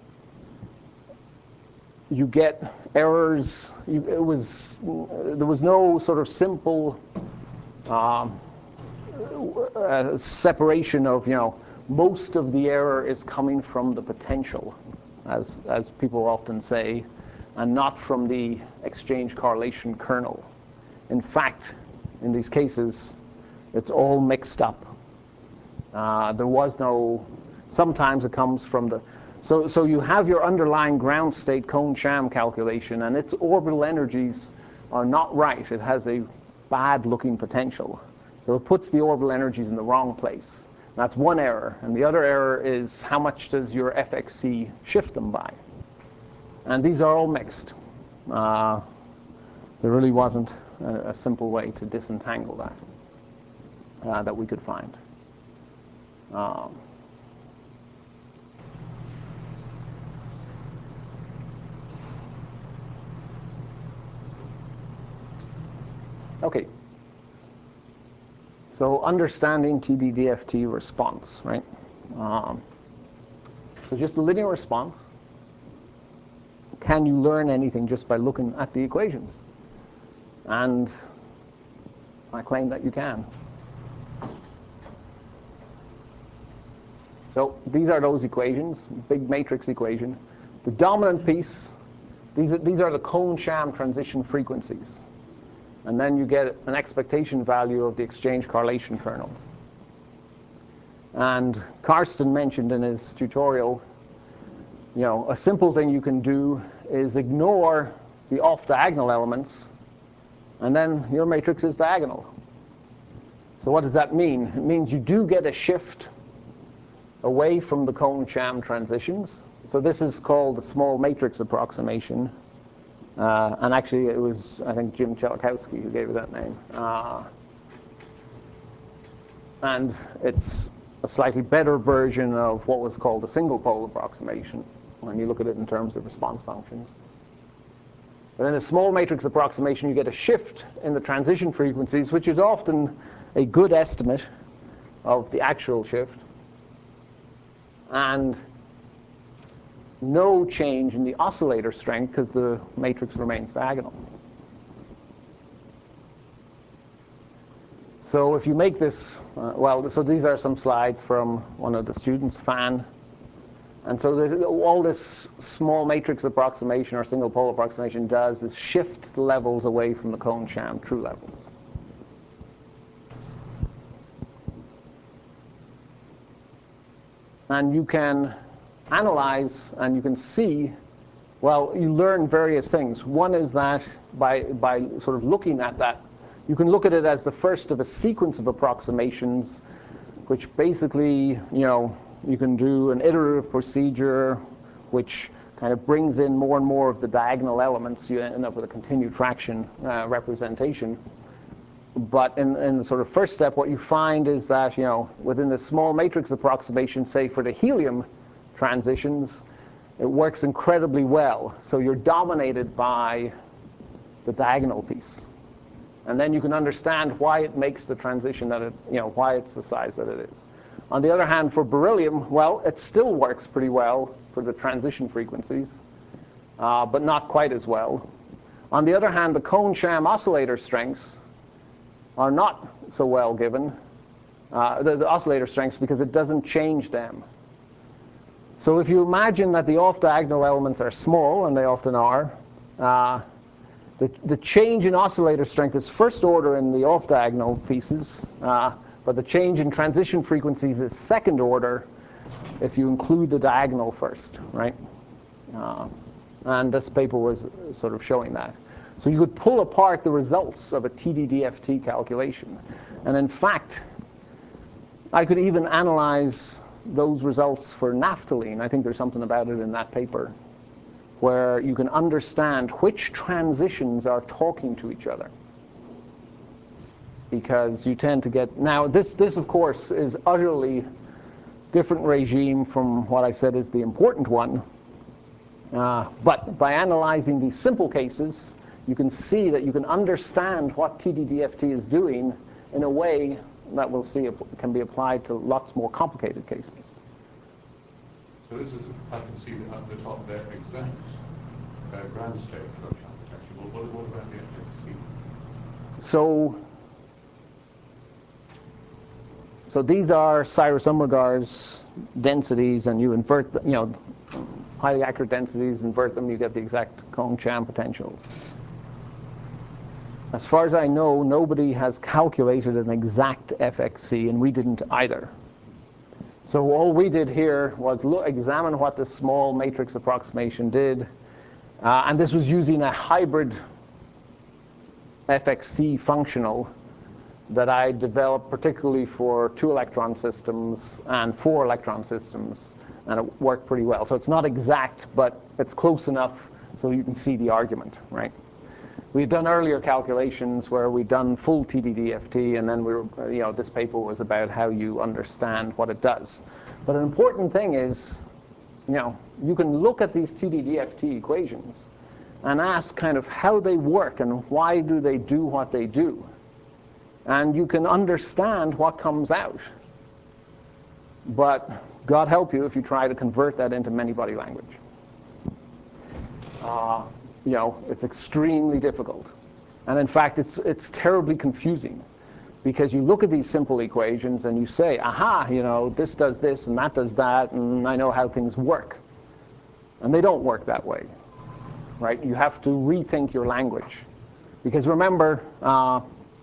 you get errors. You, it was, there was no sort of simple um, uh, separation of, you know, most of the error is coming from the potential, as, as people often say, and not from the exchange correlation kernel. In fact, in these cases, it's all mixed up. Uh, there was no, sometimes it comes from the, so, so you have your underlying ground state cone-sham calculation, and its orbital energies are not right. It has a bad looking potential. So it puts the orbital energies in the wrong place. That's one error. And the other error is how much does your F X C shift them by? And these are all mixed. Uh, there really wasn't a, a simple way to disentangle that uh, that we could find. Um, okay. So understanding T D D F T response, right? Um, so just a linear response. Can you learn anything just by looking at the equations? And I claim that you can. So these are those equations, big matrix equation. The dominant piece, these are, these are the cone-sham transition frequencies. And then you get an expectation value of the exchange correlation kernel. And Karsten mentioned in his tutorial, you know, a simple thing you can do is ignore the off-diagonal elements, and then your matrix is diagonal. So what does that mean? It means you do get a shift away from the cone-sham transitions. So this is called the small matrix approximation. Uh, and actually, it was, I think, Jim Chelakowski who gave it that name. Uh, and it's a slightly better version of what was called the single pole approximation when you look at it in terms of response functions. But in a small matrix approximation, you get a shift in the transition frequencies, which is often a good estimate of the actual shift, and no change in the oscillator strength because the matrix remains diagonal. So if you make this, uh, well, so these are some slides from one of the students, Fan. And so there's, all this small matrix approximation or single pole approximation does is shift the levels away from the cone-sham true levels. And you can analyze and you can see, well, you learn various things. One is that by, by sort of looking at that, you can look at it as the first of a sequence of approximations, which basically, you know, you can do an iterative procedure which kind of brings in more and more of the diagonal elements. You end up with a continued fraction uh, representation. But in, in the sort of first step, what you find is that, you know, within the small matrix approximation, say for the helium transitions, it works incredibly well. So you're dominated by the diagonal piece. And then you can understand why it makes the transition that it, you know, why it's the size that it is. On the other hand, for beryllium, well, it still works pretty well for the transition frequencies, uh, but not quite as well. On the other hand, the cone-sham oscillator strengths are not so well given, uh, the, the oscillator strengths, because it doesn't change them. So if you imagine that the off-diagonal elements are small, and they often are, uh, the, the change in oscillator strength is first order in the off-diagonal pieces, uh, but the change in transition frequencies is second order if you include the diagonal first, right? Uh, and this paper was sort of showing that. So you could pull apart the results of a T D D F T calculation. And in fact, I could even analyze those results for naphthalene. I think there's something about it in that paper where you can understand which transitions are talking to each other. Because you tend to get, now this, this of course is utterly different regime from what I said is the important one. Uh, but by analyzing these simple cases, you can see that you can understand what T D D F T is doing in a way that we'll see can be applied to lots more complicated cases. So this is, I can see at the top there, exact uh, ground state Cloche architecture. Well, what, what about the F X C? So, so these are Cyrus-Umregar's densities, and you invert, the, you know, highly accurate densities, invert them, you get the exact Kohn-Sham potentials. As far as I know, nobody has calculated an exact F X C, and we didn't either. So all we did here was look, examine what this small matrix approximation did, uh, and this was using a hybrid F X C functional that I developed particularly for two-electron systems and four-electron systems, and it worked pretty well. So it's not exact, but it's close enough so you can see the argument, right? We've done earlier calculations where we've done full T D D F T, and then we were, you know, this paper was about how you understand what it does. But an important thing is, you know, you can look at these T D D F T equations and ask kind of how they work and why do they do what they do. And you can understand what comes out. But God help you if you try to convert that into many-body language. Uh, you know, it's extremely difficult. And in fact, it's, it's terribly confusing. Because you look at these simple equations and you say, aha, you know, this does this and that does that, and I know how things work. And they don't work that way, right? You have to rethink your language. Because remember, uh,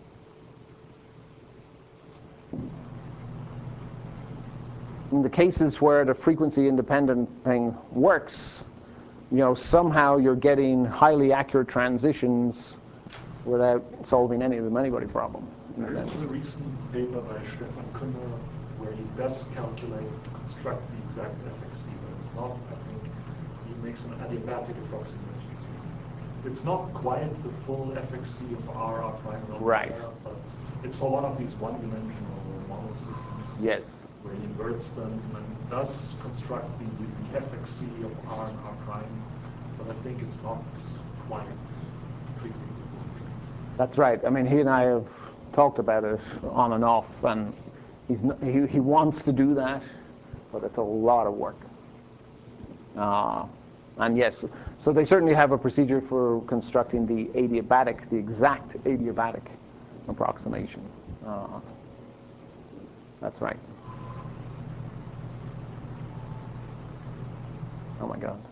in the cases where the frequency-independent thing works, you know, somehow you're getting highly accurate transitions without solving any of the many-body problem. There is a recent paper by Stefan Künder where he does calculate to construct the exact F X C, but it's not, I think, he makes an adiabatic approximation. So it's not quite the full F X C of R, R prime, and right. There, but it's for one of these one-dimensional model systems. Yes. Where he inverts them and does construct the, the F X C of R and R prime, but I think it's not quite treating the full frequency. That's right. I mean, he and I have talked about it on and off, and he's not, he, he wants to do that, but it's a lot of work. Uh, and yes, so they certainly have a procedure for constructing the adiabatic, the exact adiabatic approximation. Uh, that's right. Oh my God.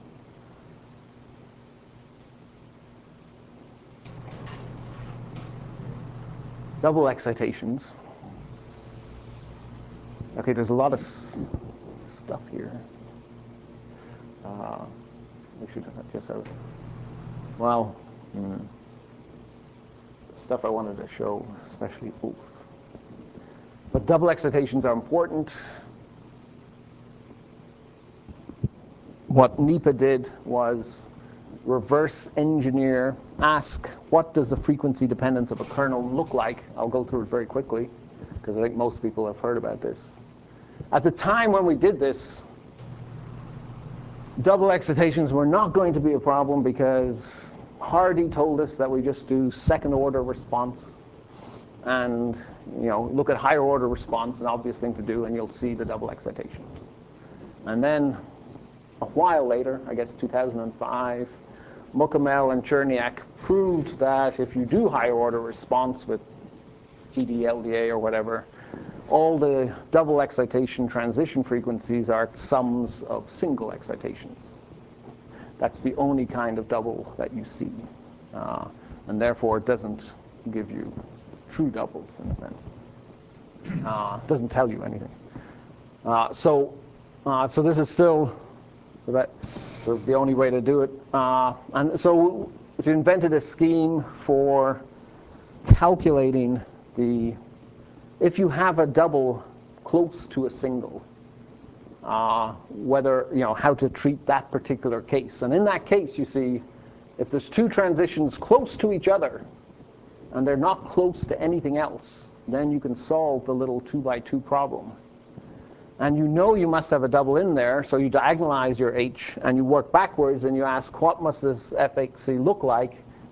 Double excitations. Okay, there's a lot of s stuff here. Uh, we should just have, well, hmm, stuff I wanted to show, especially, oof. But double excitations are important. What NEPA did was reverse engineer, ask what does the frequency dependence of a kernel look like. I'll go through it very quickly because I think most people have heard about this. At the time when we did this, double excitations were not going to be a problem because Hardy told us that we just do second order response and, you know, look at higher order response, an obvious thing to do, and you'll see the double excitations. And then a while later, I guess two thousand five, Mukamel and Cherniak proved that if you do higher order response with G D L D A or whatever, all the double excitation transition frequencies are sums of single excitations. That's the only kind of double that you see. Uh, and therefore, it doesn't give you true doubles in a sense. Uh, it doesn't tell you anything. Uh, so, uh, so this is still that was the only way to do it. Uh, and so we invented a scheme for calculating the, if you have a double close to a single, uh, whether, you know, how to treat that particular case. And in that case, you see, if there's two transitions close to each other, and they're not close to anything else, then you can solve the little two by two problem. And you know you must have a double in there, so you diagonalize your H, and you work backwards, and you ask, what must this F X C look like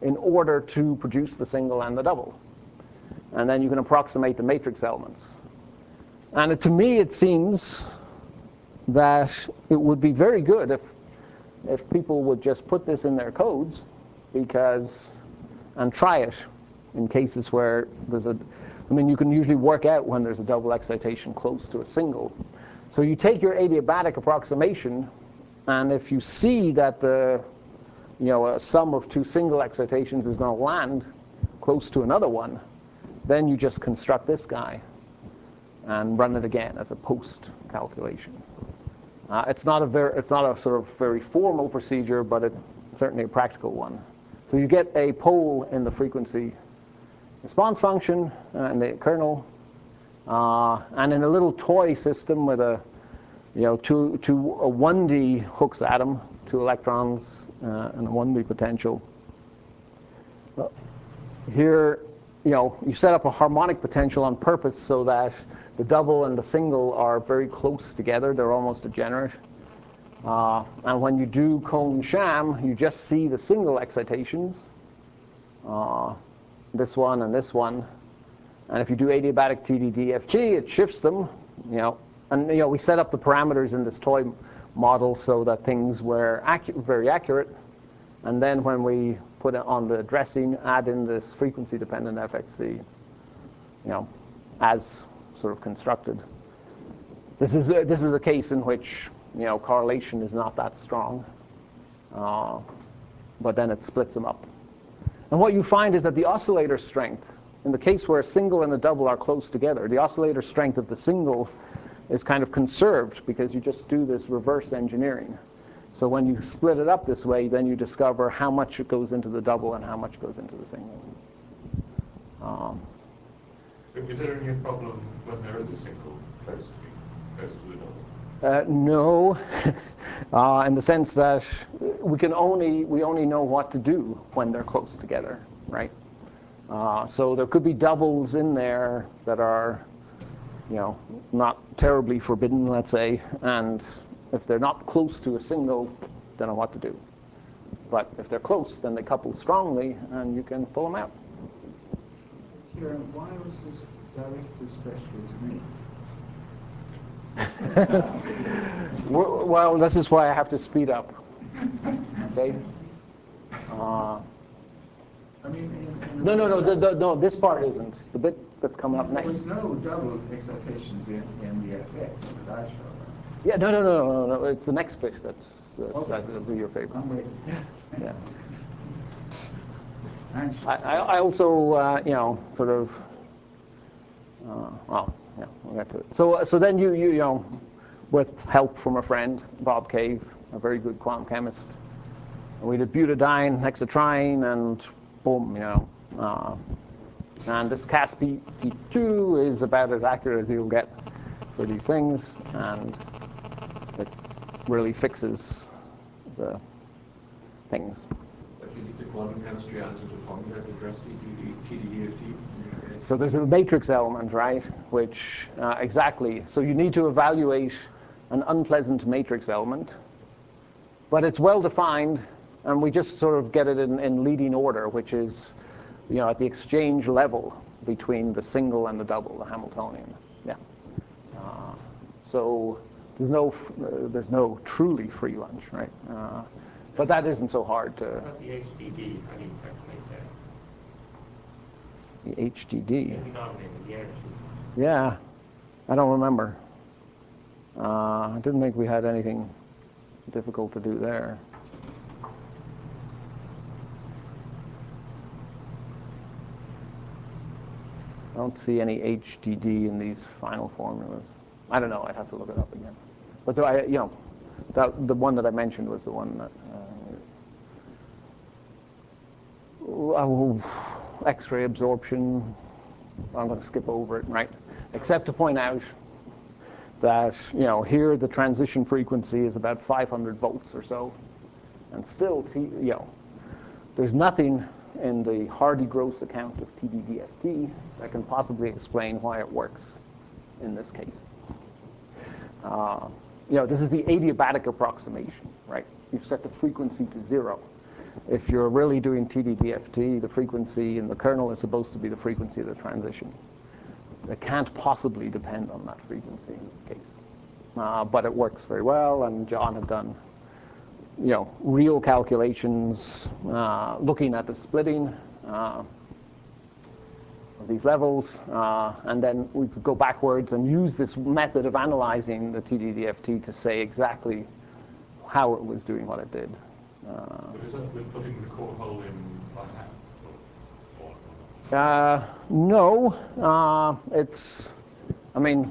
in order to produce the single and the double. And then you can approximate the matrix elements. And it, to me, it seems that it would be very good if, if people would just put this in their codes, because, and try it in cases where there's a, I mean, you can usually work out when there's a double excitation close to a single. So you take your adiabatic approximation, and if you see that the, you know, a sum of two single excitations is going to land close to another one, then you just construct this guy and run it again as a post calculation. Uh, it's not a very, it's not a sort of very formal procedure, but it's certainly a practical one. So you get a pole in the frequency response function uh, in the kernel, uh, and in a little toy system with a, you know, two, two a one D Hooke's atom, two electrons, uh, and a one D potential. Uh, here, you know, you set up a harmonic potential on purpose so that the double and the single are very close together. They're almost degenerate. Uh, and when you do cone-sham, you just see the single excitations, uh, this one and this one. And if you do adiabatic T D D F T, it shifts them, you know. And you know, we set up the parameters in this toy model so that things were acu very accurate. And then when we put it on the addressing, add in this frequency-dependent F X C, you know, as sort of constructed. This is a, this is a case in which, you know, correlation is not that strong, uh, but then it splits them up. And what you find is that the oscillator strength, in the case where a single and a double are close together, the oscillator strength of the single is kind of conserved because you just do this reverse engineering. So when you split it up this way, then you discover how much it goes into the double and how much goes into the single. Um, Is there any problem when there is a single close to, close to the double? Uh, no, uh, in the sense that we can only we only know what to do when they're close together, right? Uh, so there could be doubles in there that are, you know, not terribly forbidden, let's say, and if they're not close to a single, don't know what to do. But if they're close, then they couple strongly, and you can pull them out. Kieran, why was this directed especially to me? Well, this is why I have to speed up. Okay. Uh, I mean, in, in no, no, no, the, the, no. This part isn't. The bit that's coming up there next. was no double excitations in, in the F X that I showed. Yeah, no, no, no, no, no. It's the next bit that's uh, Okay. that will be your favorite. I'm waiting. Yeah. Anxious. I, I, I also, uh, you know, sort of. Uh, well, yeah, we'll get to it. So, so then you, you, you know, with help from a friend, Bob Cave, a very good quantum chemist, and we did butadiene, hexatriene, and boom, you know. Uh, and this C A S P T two is about as accurate as you'll get for these things, and it really fixes the things. But you need the quantum chemistry answer to formula to address T D D F T. So there's a matrix element, right, which uh, exactly, so you need to evaluate an unpleasant matrix element, but it's well defined, and we just sort of get it in, in leading order, which is, you know, at the exchange level between the single and the double, the Hamiltonian. Yeah. Uh, so there's no, uh, there's no truly free lunch, right? Uh, but that isn't so hard to. What about the H D D? How do you calculate that? The H D D. The denominator, the energy. Yeah, I don't remember. Uh, I didn't think we had anything difficult to do there. I don't see any H D D in these final formulas. I don't know. I'd have to look it up again. But the, I, you know, that, the one that I mentioned was the one that. Uh, oh, X-ray absorption. I'm going to skip over it, right? Except to point out that, you know, here the transition frequency is about five hundred volts or so, and still, T, you know, there's nothing in the Hardy-Gross account of T D D F T that can possibly explain why it works in this case. Uh, you know, this is the adiabatic approximation, right? You've set the frequency to zero. if you're really doing T D D F T, the frequency in the kernel is supposed to be the frequency of the transition. It can't possibly depend on that frequency in this case. Uh, but it works very well, and John had done you know, real calculations uh, looking at the splitting uh, of these levels, uh, and then we could go backwards and use this method of analyzing the T D D F T to say exactly how it was doing what it did. Uh, But is that with putting the core hole in by hand? Or, or uh, no, uh, it's, I mean,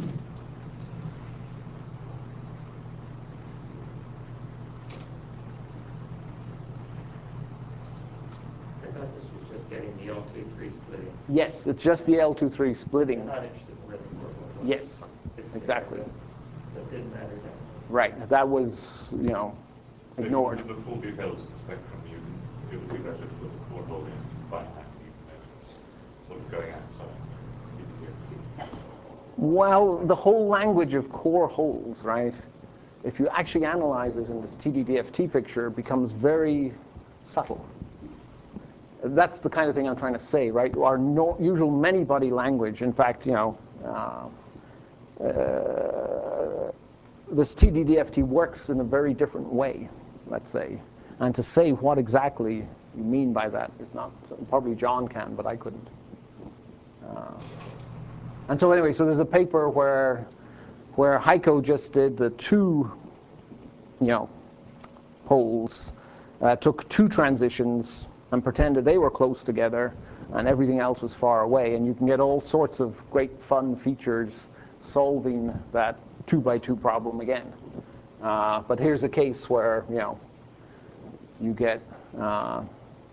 I thought this was just getting the L two three splitting. yes, it's just the L two three splitting. I'm not interested in where the core hole was. Yes, It's- exactly. That didn't matter then. Right, that was, you know, if you ignored. wanted the full details of the spectrum, you, it would be better to put the core hole in by hand, even though it's sort of going outside. T D D F T. Well, the whole language of core holes, right? If you actually analyze it in this T D D F T picture, it becomes very subtle. That's the kind of thing I'm trying to say, right? Our no, usual many-body language, in fact, you know, uh, uh, this T D D F T works in a very different way, let's say. And to say what exactly you mean by that is not, probably John can, but I couldn't. Uh, and so anyway, so there's a paper where, where Heiko just did the two, you know, holes, uh, took two transitions and pretended they were close together and everything else was far away. And you can get all sorts of great fun features solving that two by two problem again. Uh, but here's a case where, you know, you get uh,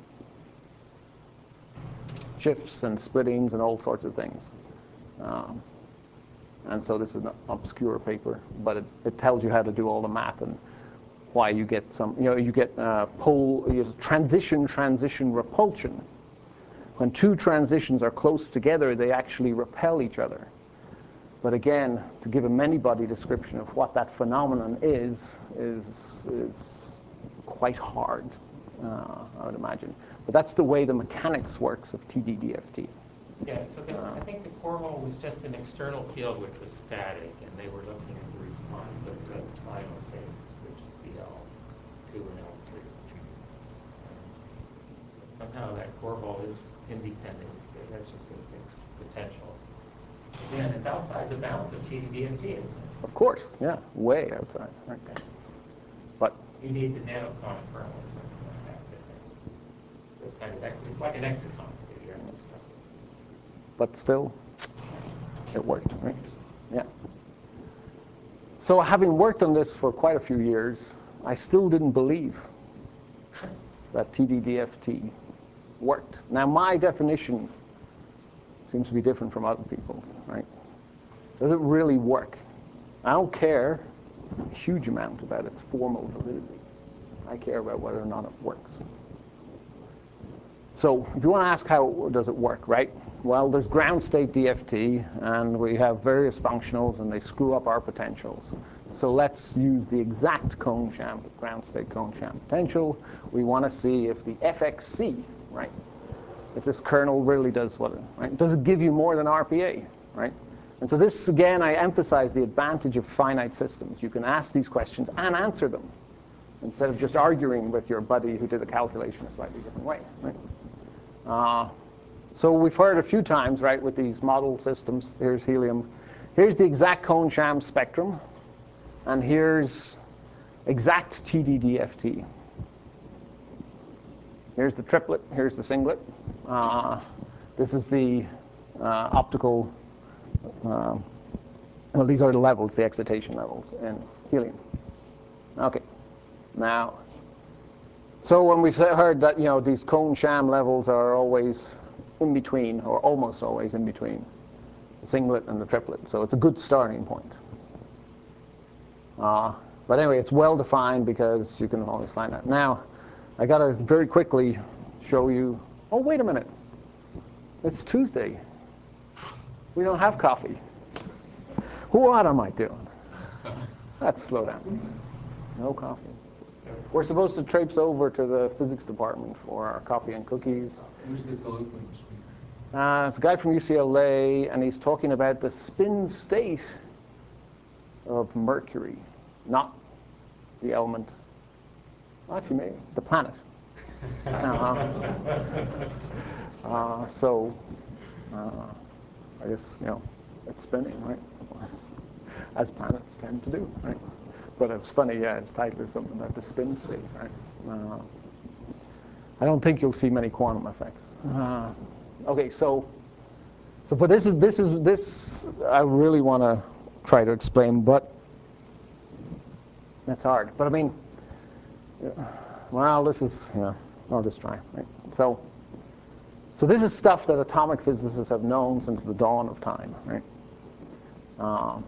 shifts and splittings and all sorts of things. Um, and so this is an obscure paper, but it, it tells you how to do all the math and why you get some, you know, you get uh, pole, you know, transition, transition repulsion. When two transitions are close together, they actually repel each other. But again, to give a many-body description of what that phenomenon is, is, is quite hard, uh, I would imagine. But that's the way the mechanics works of T D D F T. Yeah, so the, I think the core hole was just an external field which was static, and they were looking at the response of the final states, which is the L two and L three. But somehow that core hole is independent. It has just a fixed potential. Yeah, and it's outside the bounds of T D D F T, isn't it? Of course, yeah, way outside. Okay. But You need the nanocon kernel or something like that. that has those kind of ex it's like an exciton that you have to stuff. but still, it worked, right? Yeah. So having worked on this for quite a few years, I still didn't believe that T D D F T worked. Now, my definition seems to be different from other people's, right? Does it really work? I don't care a huge amount about its formal validity. I care about whether or not it works. So if you want to ask how does it work, right? Well, there's ground state D F T, and we have various functionals, and they screw up our potentials. So let's use the exact cone sham, ground state cone sham potential. We want to see if the F X C, right? If this kernel really does what it, right? Does it give you more than R P A, right? And so this, again, I emphasize the advantage of finite systems. You can ask these questions and answer them instead of just arguing with your buddy who did the calculation a slightly different way, right? Uh, so we've heard a few times, right, with these model systems. Here's helium. Here's the exact cone sham spectrum. And here's exact T D D F T. Here's the triplet. Here's the singlet. Uh, this is the uh, optical, uh, well, these are the levels, the excitation levels in helium. Okay. Now, so when we've heard that, you know, these cone sham levels are always in between, or almost always in between, the singlet and the triplet. So it's a good starting point. Uh, but anyway, it's well defined because you can always find that. Now, I got to very quickly show you, oh, wait a minute. It's Tuesday. We don't have coffee. What am I doing? Let's slow down. No coffee. We're supposed to traipse over to the physics department for our coffee and cookies. Who's the colloquial speaker? Uh, it's a guy from U C L A, and he's talking about the spin state of Mercury, not the element. Actually, maybe the planet. Uh, uh, so, uh, I guess, you know, it's spinning, right? As planets tend to do, right? But it's funny, yeah, his title is something about the spin state, right? Uh, I don't think you'll see many quantum effects. Uh, okay, so, so, but this is, this is, this I really want to try to explain, but that's hard. But I mean, well, this is, yeah, I'll just try, right? So, so this is stuff that atomic physicists have known since the dawn of time, right? Um,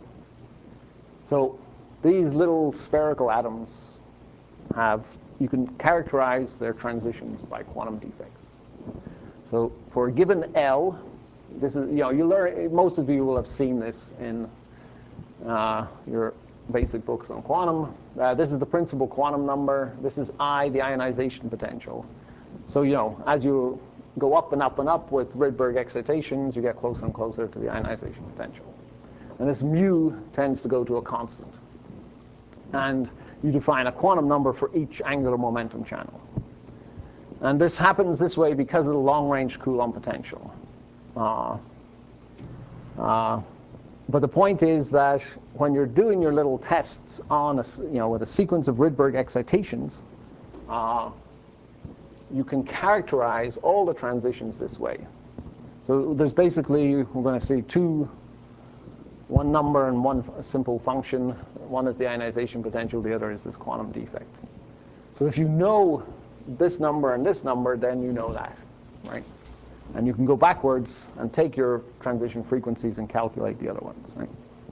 so these little spherical atoms have, you can characterize their transitions by quantum defects. So for a given L, this is, you know, you learn, most of you will have seen this in uh, your basic books on quantum. Uh, this is the principal quantum number. This is I, the ionization potential. So, you know, as you go up and up and up with Rydberg excitations, you get closer and closer to the ionization potential. And this mu tends to go to a constant. And you define a quantum number for each angular momentum channel. And this happens this way because of the long-range Coulomb potential. Uh, uh, but the point is that when you're doing your little tests on a, you know, with a sequence of Rydberg excitations, uh, you can characterize all the transitions this way. So there's basically, we're going to see two, one number and one simple function. One is the ionization potential, the other is this quantum defect. So if you know this number and this number, then you know that, right? And you can go backwards and take your transition frequencies and calculate the other ones, right?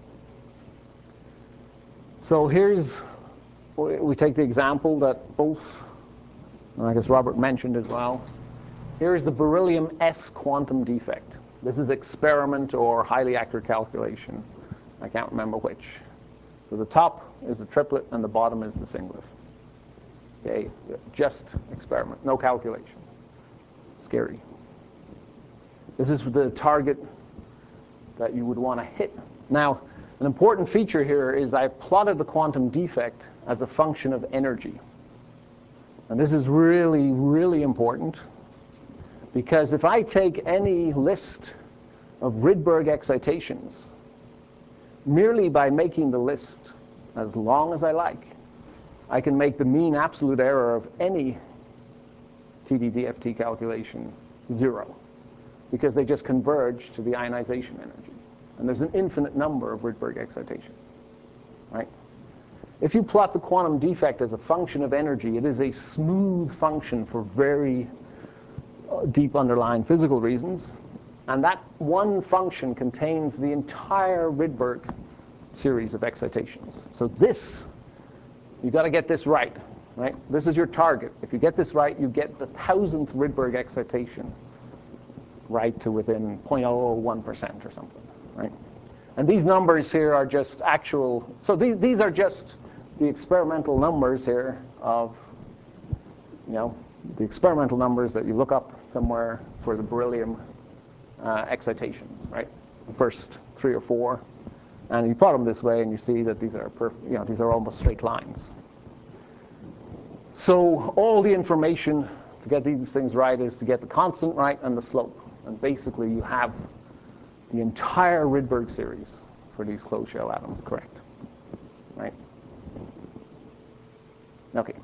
So here's, we take the example that both, and I guess Robert mentioned as well. Here's the beryllium S quantum defect. This is experiment or highly accurate calculation. I can't remember which. So the top is the triplet and the bottom is the singlet. Okay, just experiment, no calculation. Scary. This is the target that you would want to hit. Now, an important feature here is I plotted the quantum defect as a function of energy. And this is really, really important, because if I take any list of Rydberg excitations, merely by making the list as long as I like, I can make the mean absolute error of any T D D F T calculation zero, because they just converge to the ionization energy. And there's an infinite number of Rydberg excitations, right? If you plot the quantum defect as a function of energy, it is a smooth function for very uh, deep underlying physical reasons. And that one function contains the entire Rydberg series of excitations. So this, you got to get this right, right? This is your target. If you get this right, you get the thousandth Rydberg excitation right to within zero point zero zero one percent or something, right? And these numbers here are just actual, so these, these are just the experimental numbers here of, you know, the experimental numbers that you look up somewhere for the beryllium uh, excitations, right? The first three or four. And you plot them this way and you see that these are, perf you know, these are almost straight lines. So all the information to get these things right is to get the constant right and the slope. And basically you have the entire Rydberg series for these closed shell atoms correct, right? Okay.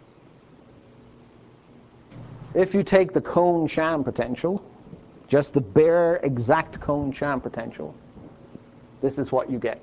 If you take the Kohn-Sham potential, just the bare exact Kohn-Sham potential, this is what you get.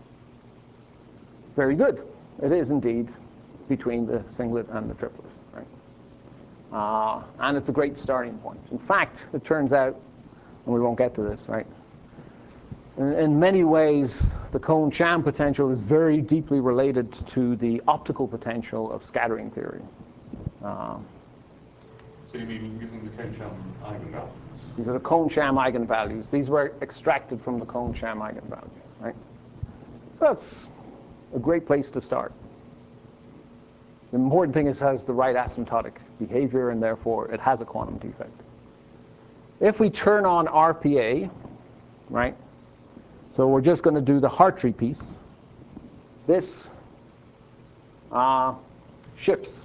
Very good. It is indeed between the singlet and the triplet, right? Uh, and it's a great starting point. In fact, it turns out, and we won't get to this, right? In, in many ways, the Kohn-Sham potential is very deeply related to the optical potential of scattering theory. Uh, So you mean using the Kohn-Sham eigenvalues? These are the Kohn-Sham eigenvalues. These were extracted from the Kohn-Sham eigenvalues, right? So that's a great place to start. The important thing is it has the right asymptotic behavior, and therefore it has a quantum defect. If we turn on R P A, right, so we're just going to do the Hartree piece, this uh, shifts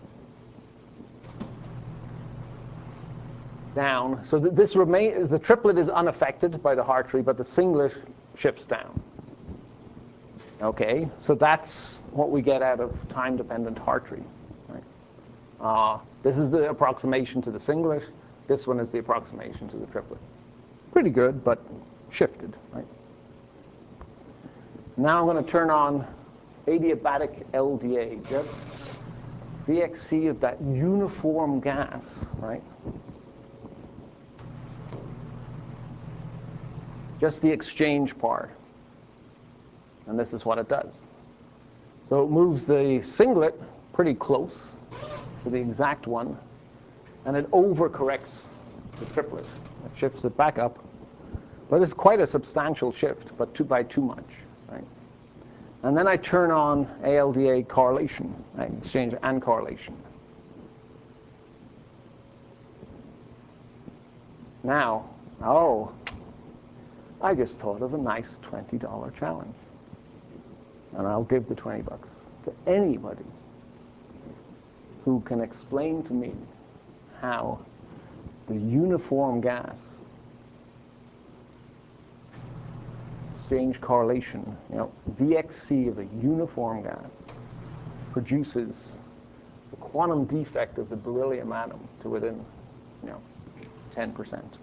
down. So th this remain, the triplet is unaffected by the Hartree, but the singlet shifts down. Okay, so that's what we get out of time-dependent Hartree. Right? Uh, this is the approximation to the singlet. This one is the approximation to the triplet. Pretty good, but shifted. Right? Now I'm going to turn on adiabatic L D A. Just V X C of that uniform gas, right? Just the exchange part. And this is what it does. So it moves the singlet pretty close to the exact one, and it overcorrects the triplet. It shifts it back up. But it's quite a substantial shift, but too, by too much. Right? And then I turn on A L D A correlation, right? Exchange and correlation. Now, oh, I just thought of a nice twenty dollar challenge. And I'll give the twenty bucks to anybody who can explain to me how the uniform gas exchange correlation, you know, V X C of a uniform gas produces the quantum defect of the beryllium atom to within, you know, ten percent.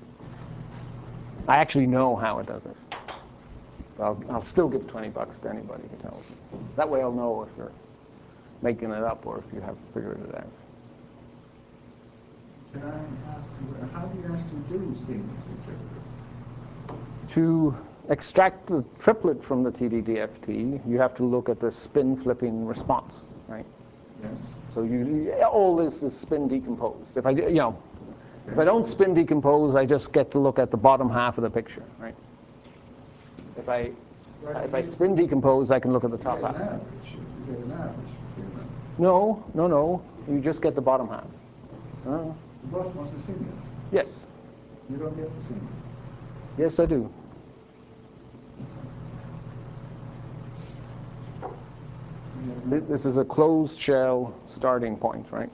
I actually know how it does it. I'll, I'll still give twenty bucks to anybody who tells me. That way I'll know if you're making it up or if you have figured it out. Can I ask you, how do you actually do singlet triplet? To extract the triplet from the T D D F T, you have to look at the spin flipping response, right? Yes. So you, all this is spin decomposed. If I, you know, if I don't spin decompose, I just get to look at the bottom half of the picture, right? If I, Right. if I spin decompose, I can look at the You top get an half. average. You get an average. You know. No, no, no. You just get the bottom half. Uh, The bottom was the singlet. yes, You don't get the singlet. yes, I do. Th- This is a closed shell starting point, right?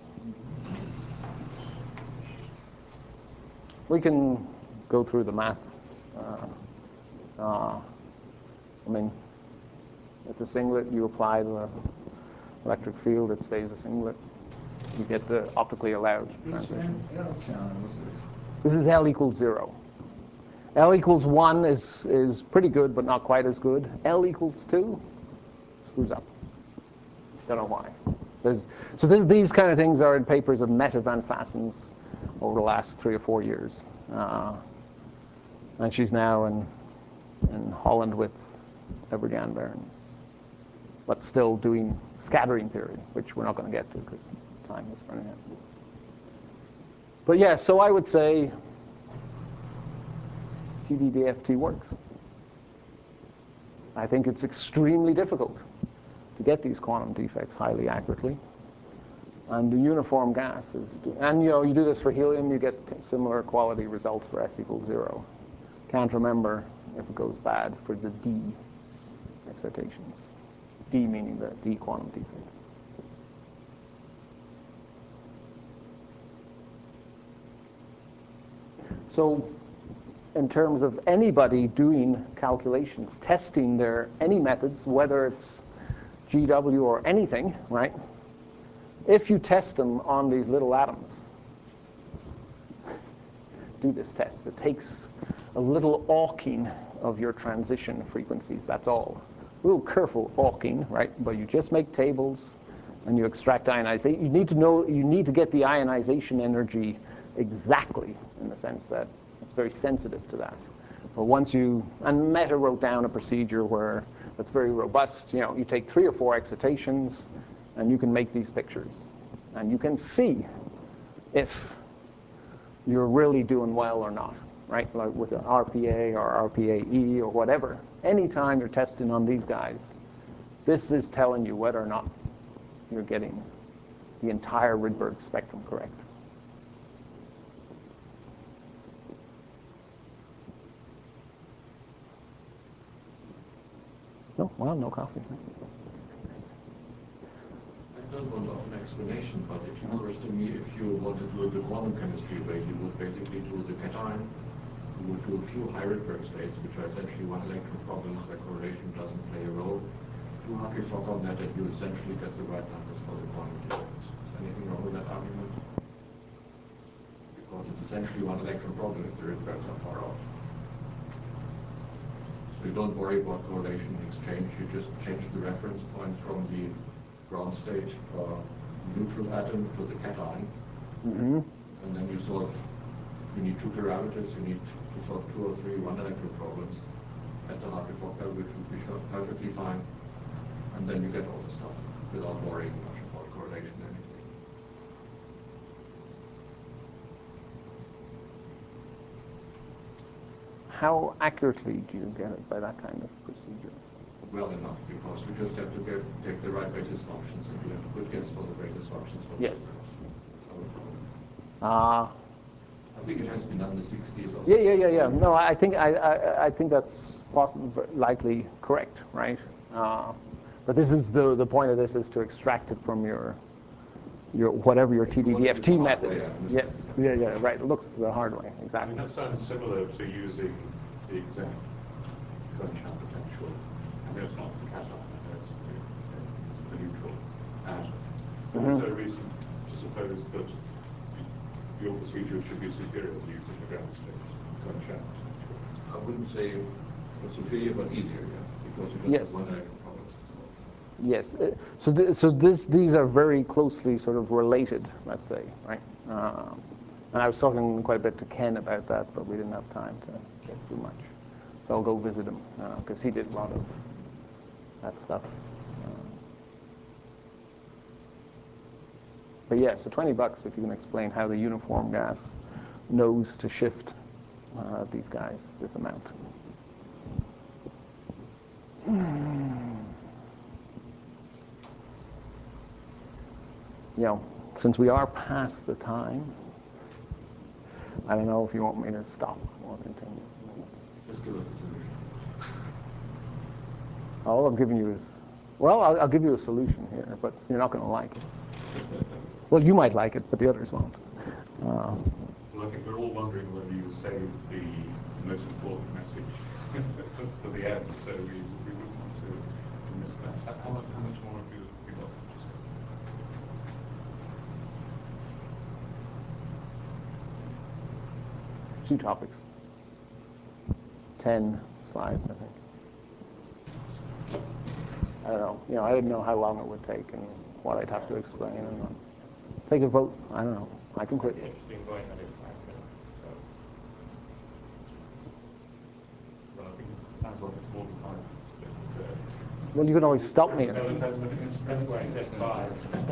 We can go through the math. Uh, uh, I mean, it's a singlet. You apply the electric field, it stays a singlet. You get the optically allowed Which transition. L channel was this? This is L equals zero. L equals one is, is pretty good, but not quite as good. L equals two screws up. Don't know why. There's, so this, these kind of things are in papers of Mette van Vassens over the last three or four years. Uh, and she's now in, in Holland with Edward Jan Behrens, but still doing scattering theory, which we're not going to get to because time is running out. But yeah, so I would say T D D F T works. I think it's extremely difficult to get these quantum defects highly accurately. And the uniform gas is, and you know, you do this for helium, you get similar quality results for S equals zero. Can't remember if it goes bad for the D excitations. D meaning the D quantum defect. So in terms of anybody doing calculations, testing their any methods, whether it's G W or anything, right? If you test them on these little atoms, do this test. It takes a little awking of your transition frequencies, that's all. A little careful awking, right? But you just make tables and you extract ionization. You need to know, you need to get the ionization energy exactly, in the sense that it's very sensitive to that. But once you, and Mette wrote down a procedure where it's very robust. You know, you take three or four excitations and you can make these pictures. And you can see if you're really doing well or not, right? Like with an R P A or R P A E or whatever. Anytime you're testing on these guys, this is telling you whether or not you're getting the entire Rydberg spectrum correct. No, well, no coffee. I don't want to offer an explanation, but it occurs to me if you want to do it the quantum chemistry way, you would basically do the cation, you would do a few high Rydberg states, which are essentially one electron problems where correlation doesn't play a role. Do Hartree Fock on that, and you essentially get the right numbers for the quantum difference. Is anything wrong with that argument? Because it's essentially one electron problem if the Rydbergs are far off. So you don't worry about correlation and exchange, you just change the reference point from the ground state uh, neutral atom to the cation. Mm-hmm. And then you solve, you need two parameters, you need to solve two or three one electron problems at the Hartree Fock level, which would be perfectly fine. And then you get all the stuff without worrying much about correlation or anything. How accurately do you get it by that kind of procedure? Well enough, because you just have to get, take the right basis functions, and you have a good guess for the basis functions for Yes. the Uh, I think it has been done in the sixties or yeah, yeah, yeah, yeah. No, I think I, I, I think that's possible, likely correct, right? Uh, but this is the the point of this is to extract it from your your whatever your T D D F T method. Yes, yeah, yeah, right. It looks the hard way, I exactly. mean, that sounds similar to using the exact Cohen-Sham potential. I know it's not the cation, I know it's the, it's the neutral atom. But Mm-hmm. is there a reason to suppose that your procedure should be superior to using the ground state Cohen-Sham potential? I wouldn't say superior, but easier, yeah, because you just Yes. have one electron problems to solve. Yes. Uh, so th so this these are very closely sort of related, let's say, right? Uh, and I was talking quite a bit to Ken about that, but we didn't have time to get too much. So I'll go visit him because uh, he did a lot of that stuff. Uh, but yeah, so twenty bucks if you can explain how the uniform gas knows to shift uh, these guys this amount. You know, since we are past the time, I don't know if you want me to stop or continue. Just give us a solution. All I'm giving you is, well, I'll, I'll give you a solution here, but you're not going to like it. Well, you might like it, but the others won't. Uh, Well, I think we're all wondering whether you saved the most important message for the end, so we, we wouldn't want to miss that. How much, how much more have you, have you got? two topics. Ten slides, I think. I don't know. You know, I didn't know how long it would take and what I'd have to explain. And uh, take a vote. I don't know. I can quit. Interesting going on in five minutes. So. Well, I think it sounds like it's more than five minutes. But, uh, Well, you can always stop me. Seven, ten minutes. That's why I said five.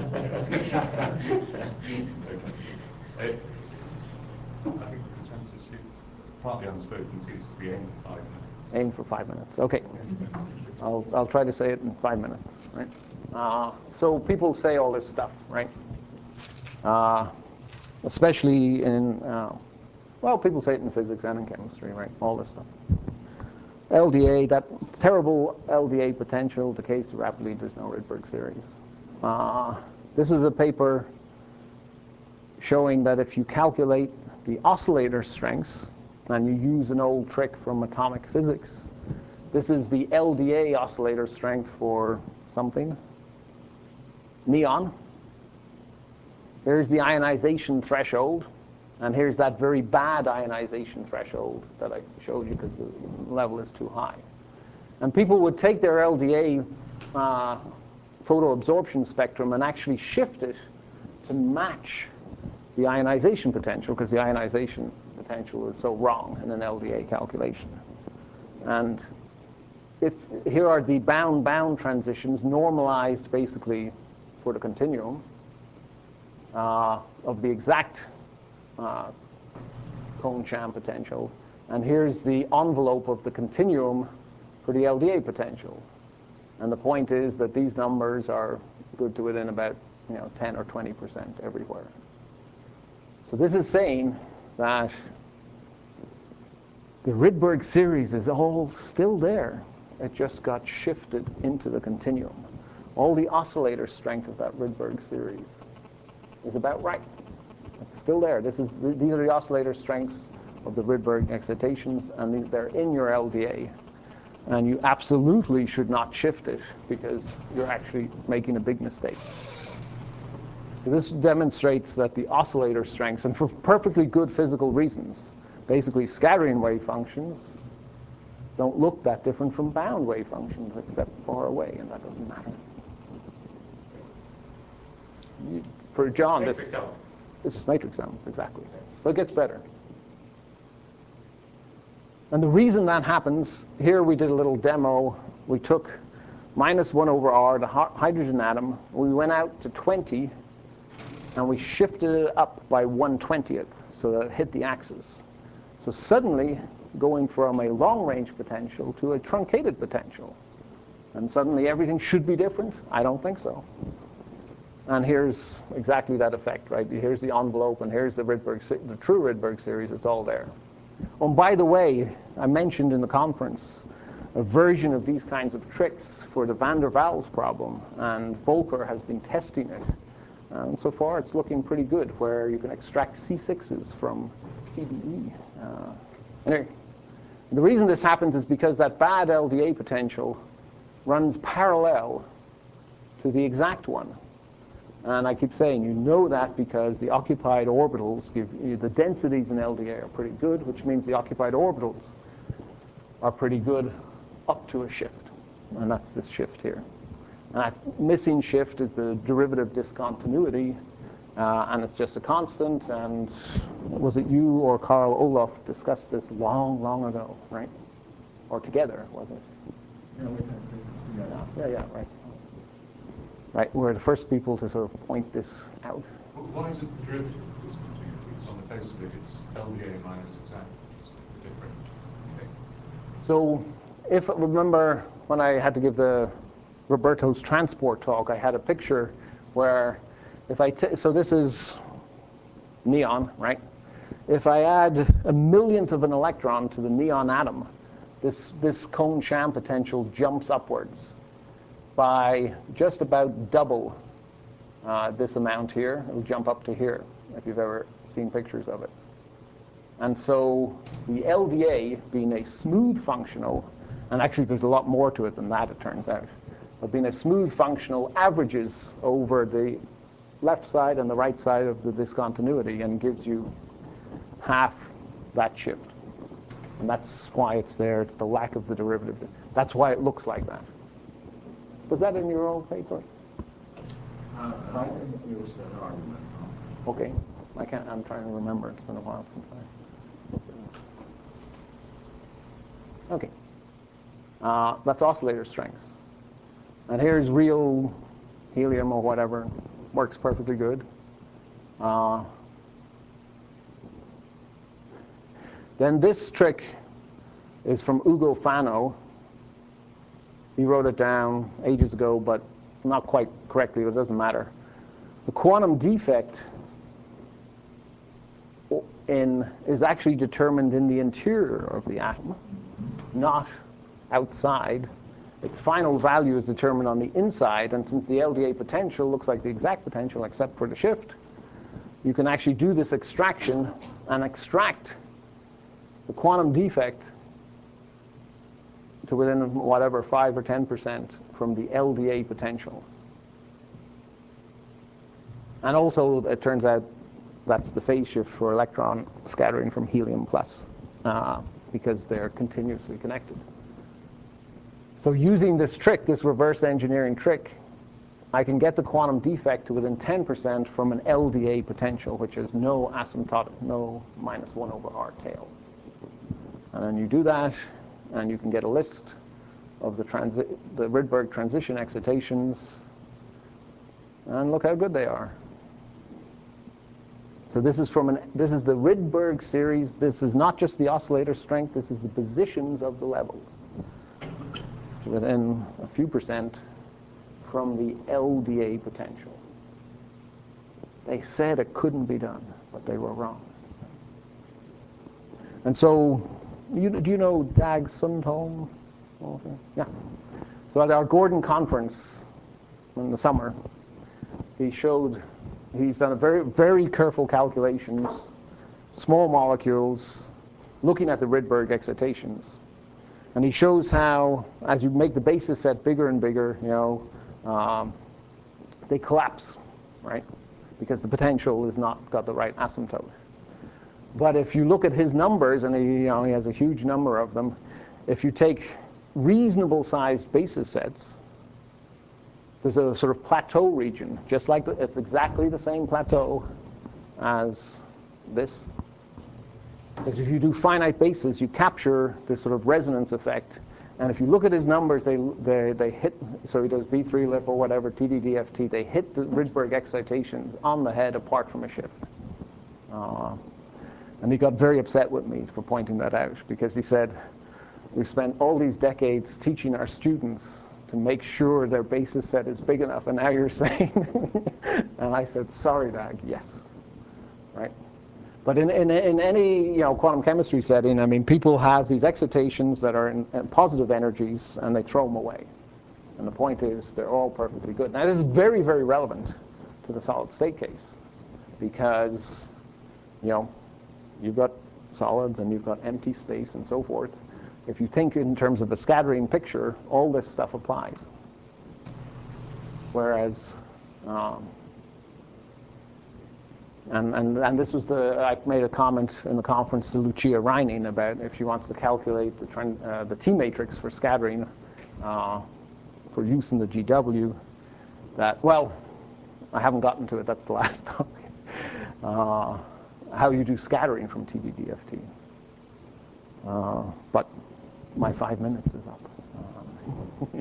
okay. I think the consensus, partly unspoken, seems to be aiming for five minutes. Aim for five minutes. Okay. I'll, I'll try to say it in five minutes, right? Uh, so people say all this stuff, right? Uh, especially in, uh, well, people say it in physics and in chemistry, right? All this stuff. L D A, that terrible L D A potential decays too rapidly, there's no Rydberg series. Uh, this is a paper showing that if you calculate the oscillator strengths, and you use an old trick from atomic physics, this is the L D A oscillator strength for something, neon. Here's the ionization threshold, and here's that very bad ionization threshold that I showed you because the level is too high. And people would take their L D A uh, photoabsorption spectrum and actually shift it to match the ionization potential, because the ionization potential is so wrong in an L D A calculation. And if here are the bound-bound transitions normalized basically for the continuum uh, of the exact uh, Cohen-Sham potential, and here's the envelope of the continuum for the L D A potential. And the point is that these numbers are good to within about, you know, ten or twenty percent everywhere. So this is saying that the Rydberg series is all still there. It just got shifted into the continuum. All the oscillator strength of that Rydberg series is about right. It's still there. This is, these are the oscillator strengths of the Rydberg excitations, and they're in your L D A. And you absolutely should not shift it, because you're actually making a big mistake. So this demonstrates that the oscillator strengths, and for perfectly good physical reasons, basically scattering wave functions don't look that different from bound wave functions, except far away, and that doesn't matter. You, for John, this, this is matrix elements, exactly. But it gets better. And the reason that happens, here we did a little demo. We took minus one over R, the hydrogen atom. We went out to twenty, and we shifted it up by one twentieth, so that it hit the axis. So suddenly, going from a long-range potential to a truncated potential. And suddenly everything should be different? I don't think so. And here's exactly that effect, right? Here's the envelope, and here's the Rydberg, the true Rydberg series. It's all there. Oh, and by the way, I mentioned in the conference a version of these kinds of tricks for the van der Waals problem, and Volker has been testing it. And so far, it's looking pretty good, where you can extract C sixes from P D E. Uh, anyway, the reason this happens is because that bad L D A potential runs parallel to the exact one. And I keep saying, you know that because the occupied orbitals give you, the densities in L D A are pretty good, which means the occupied orbitals are pretty good up to a shift. And that's this shift here. And that missing shift is the derivative discontinuity, uh, and it's just a constant. And was it you or Carl Olof discussed this long, long ago, right? Or together, wasn't it? Yeah, we had to, Yeah, yeah, yeah, right. Right, we're the first people to sort of point this out. Well, why is it the derivative discontinuity? Because on the face of it, it's L D A minus exact. It's a different thing. So, if remember when I had to give the Roberto's transport talk, I had a picture where if I t so this is neon, right? If I add a millionth of an electron to the neon atom, this this Kohn-Sham potential jumps upwards by just about double uh, this amount here. It will jump up to here, if you've ever seen pictures of it. And so the L D A, being a smooth functional, and actually there's a lot more to it than that, it turns out, but being a smooth functional averages over the left side and the right side of the discontinuity and gives you half that shift. And that's why it's there. It's the lack of the derivative. That's why it looks like that. Was that in your old paper? Uh, I didn't use that argument. No. Okay. I can't, I'm trying to remember. It's been a while since I... Okay. Uh, that's oscillator strengths. And here's real helium or whatever. Works perfectly good. Uh, then this trick is from Ugo Fano. He wrote it down ages ago, but not quite correctly, but it doesn't matter. The quantum defect in, is actually determined in the interior of the atom, not outside. Its final value is determined on the inside, and since the L D A potential looks like the exact potential except for the shift, you can actually do this extraction and extract the quantum defect to within whatever five or ten percent from the L D A potential. And also, it turns out that's the phase shift for electron scattering from helium plus, uh, because they're continuously connected. So using this trick, this reverse engineering trick, I can get the quantum defect to within ten percent from an L D A potential, which is no asymptotic, no minus one over R tail. And then you do that, and you can get a list of the, transi the Rydberg transition excitations, and look how good they are. So this is from an, this is the Rydberg series. This is not just the oscillator strength, this is the positions of the levels. within a few percent from the L D A potential. They said it couldn't be done, but they were wrong. And so, you, do you know Dag Sundholm? Okay. Yeah. So at our Gordon conference in the summer, he showed, he's done a very, very careful calculations, small molecules, looking at the Rydberg excitations. And he shows how, as you make the basis set bigger and bigger, you know, um, they collapse, right? Because the potential has not got the right asymptote. But if you look at his numbers, and he, you know, he has a huge number of them, if you take reasonable sized basis sets, there's a sort of plateau region, just like the, it's exactly the same plateau as this. Because if you do finite bases, you capture this sort of resonance effect. And if you look at his numbers, they they, they hit, so he does B three lip or whatever, T D D F T, they hit the Rydberg excitations on the head apart from a shift. Uh, and he got very upset with me for pointing that out, because he said, we've spent all these decades teaching our students to make sure their basis set is big enough, and now you're saying, and I said, sorry, Dag, yes, right? But in, in, in any you know, quantum chemistry setting, I mean, people have these excitations that are in, in positive energies, and they throw them away. And the point is, they're all perfectly good. Now, this is very, very relevant to the solid state case, because, you know, you've got solids and you've got empty space and so forth. If you think in terms of the scattering picture, all this stuff applies. Whereas, um, And, and, and this was the, I made a comment in the conference to Lucia Reining about if she wants to calculate the, trend, uh, the T matrix for scattering uh, for use in the G W, that, well, I haven't gotten to it, that's the last topic, uh, how you do scattering from T D D F T. Uh, but my five minutes is up. Uh,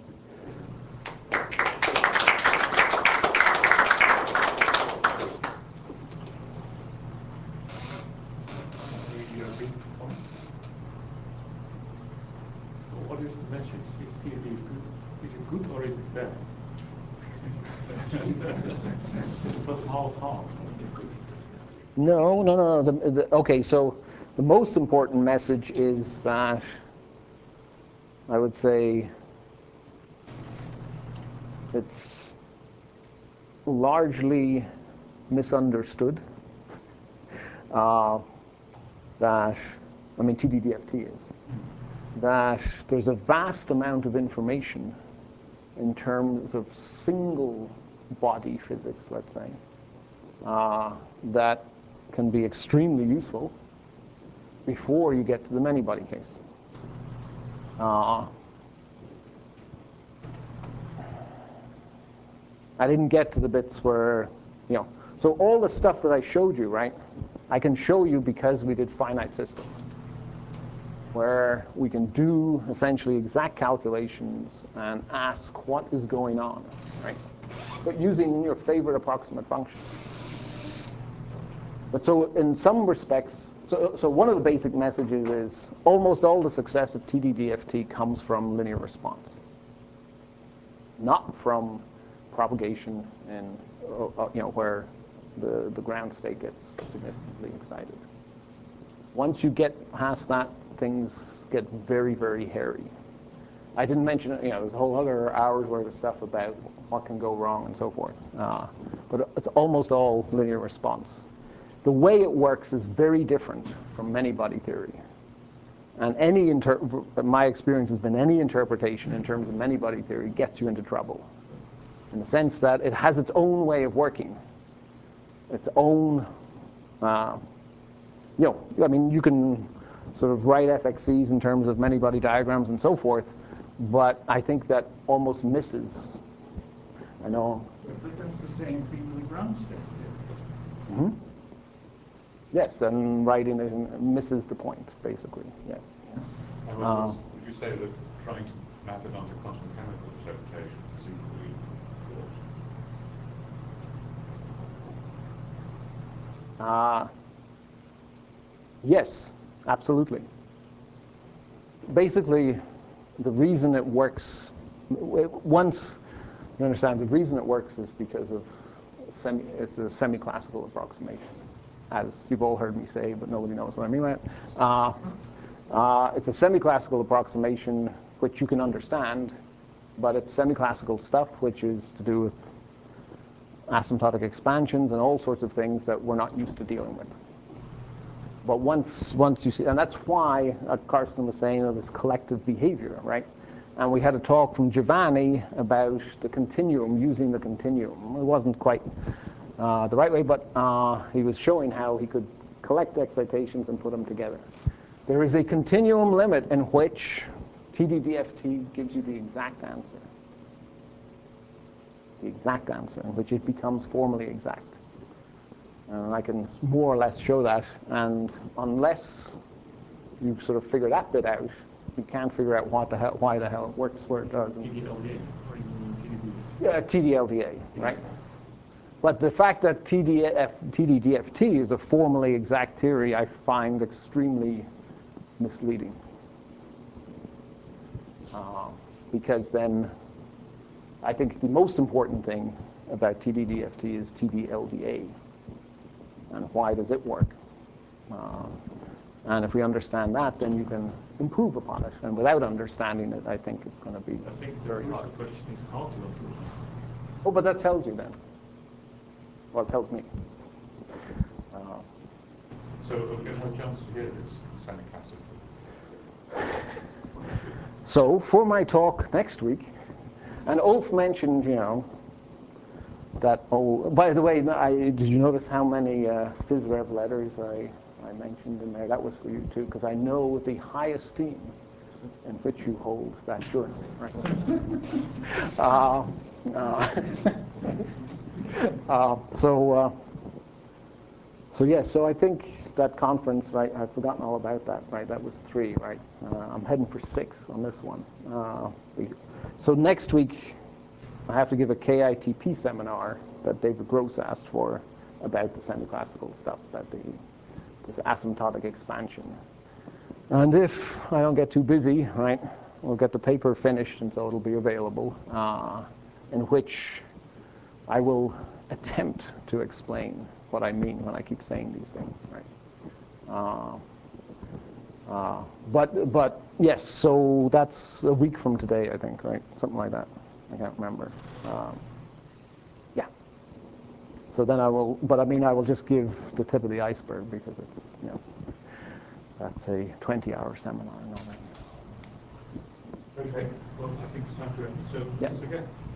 So what is the message? Is T D good? Is it good or is it bad? It was half half. No, no, no, no. The, the, okay, so the most important message is that I would say it's largely misunderstood. Uh, that, I mean, T D D F T is, that there's a vast amount of information in terms of single body physics, let's say, uh, that can be extremely useful before you get to the many-body case. Uh, I didn't get to the bits where, you know, so all the stuff that I showed you, right, I can show you because we did finite systems, where we can do essentially exact calculations and ask what is going on, right? But using your favorite approximate function. But so in some respects, so, so one of the basic messages is almost all the success of T D D F T comes from linear response, not from propagation and, uh, you know, where the, the ground state gets significantly excited. Once you get past that, things get very, very hairy. I didn't mention, you know, there's a whole other hours worth of stuff about what can go wrong and so forth. Uh, but it's almost all linear response. The way it works is very different from many-body theory. And any, inter my experience has been any interpretation in terms of many-body theory gets you into trouble, in the sense that it has its own way of working, its own, uh, you know, I mean, you can sort of write F X Cs in terms of many-body diagrams and so forth, but I think that almost misses. I know. But that's the same thing with ground state theory. Mm-hmm. Yes, and writing it misses the point, basically, yes. And Um, would you say that trying to map it onto quantum chemical interpretation is equally important? Uh, yes, absolutely. Basically, the reason it works, once you understand, the reason it works is because of semi, it's a semi-classical approximation, as you've all heard me say, but nobody knows what I mean by it. Uh, uh, it's a semi-classical approximation which you can understand, but it's semi-classical stuff which is to do with asymptotic expansions and all sorts of things that we're not used to dealing with. But once, once you see, and that's why uh, Carsten was saying of this collective behavior, right? And we had a talk from Giovanni about the continuum, using the continuum. It wasn't quite uh, the right way, but uh, he was showing how he could collect excitations and put them together. There is a continuum limit in which T D D F T gives you the exact answer. The exact answer, in which it becomes formally exact. And I can more or less show that, and unless you sort of figure that bit out, you can't figure out what the hell, why the hell it works where it does. T D L D A, or you mean T D D? Yeah, T D L D A, right? But the fact that T D D F T is a formally exact theory, I find extremely misleading. Uh, because then I think the most important thing about T D D F T is T D L D A. And why does it work? Uh, and if we understand that, then you can improve upon it. And without understanding it, I think it's going to be I think the very crucial hard. question is how to improve. Oh, but that tells you then. Well, it tells me. Uh, So we're going to have a chance to hear this semi-classical. so for my talk next week, and Ulf mentioned, you know, that, oh, by the way, I, did you notice how many uh, PhysRev letters I, I mentioned in there? That was for you too, because I know the high esteem in which you hold that journal, right? uh, uh, uh, so, uh, so yes, yeah, so I think that conference, right, I've forgotten all about that, right? That was three, right? Uh, I'm heading for six on this one. Uh, so next week, I have to give a K I T P seminar that David Gross asked for about the semi-classical stuff, about the, this asymptotic expansion. And if I don't get too busy, right, we'll get the paper finished, and so it'll be available, uh, in which I will attempt to explain what I mean when I keep saying these things, right? Uh, uh, but, but yes, so that's a week from today, I think, right? Something like that. I can't remember. Um, yeah. So then I will, but I mean, I will just give the tip of the iceberg because it's, you know, that's a twenty-hour seminar and all that. Okay, well, I think it's time to end. So, Yeah. once again.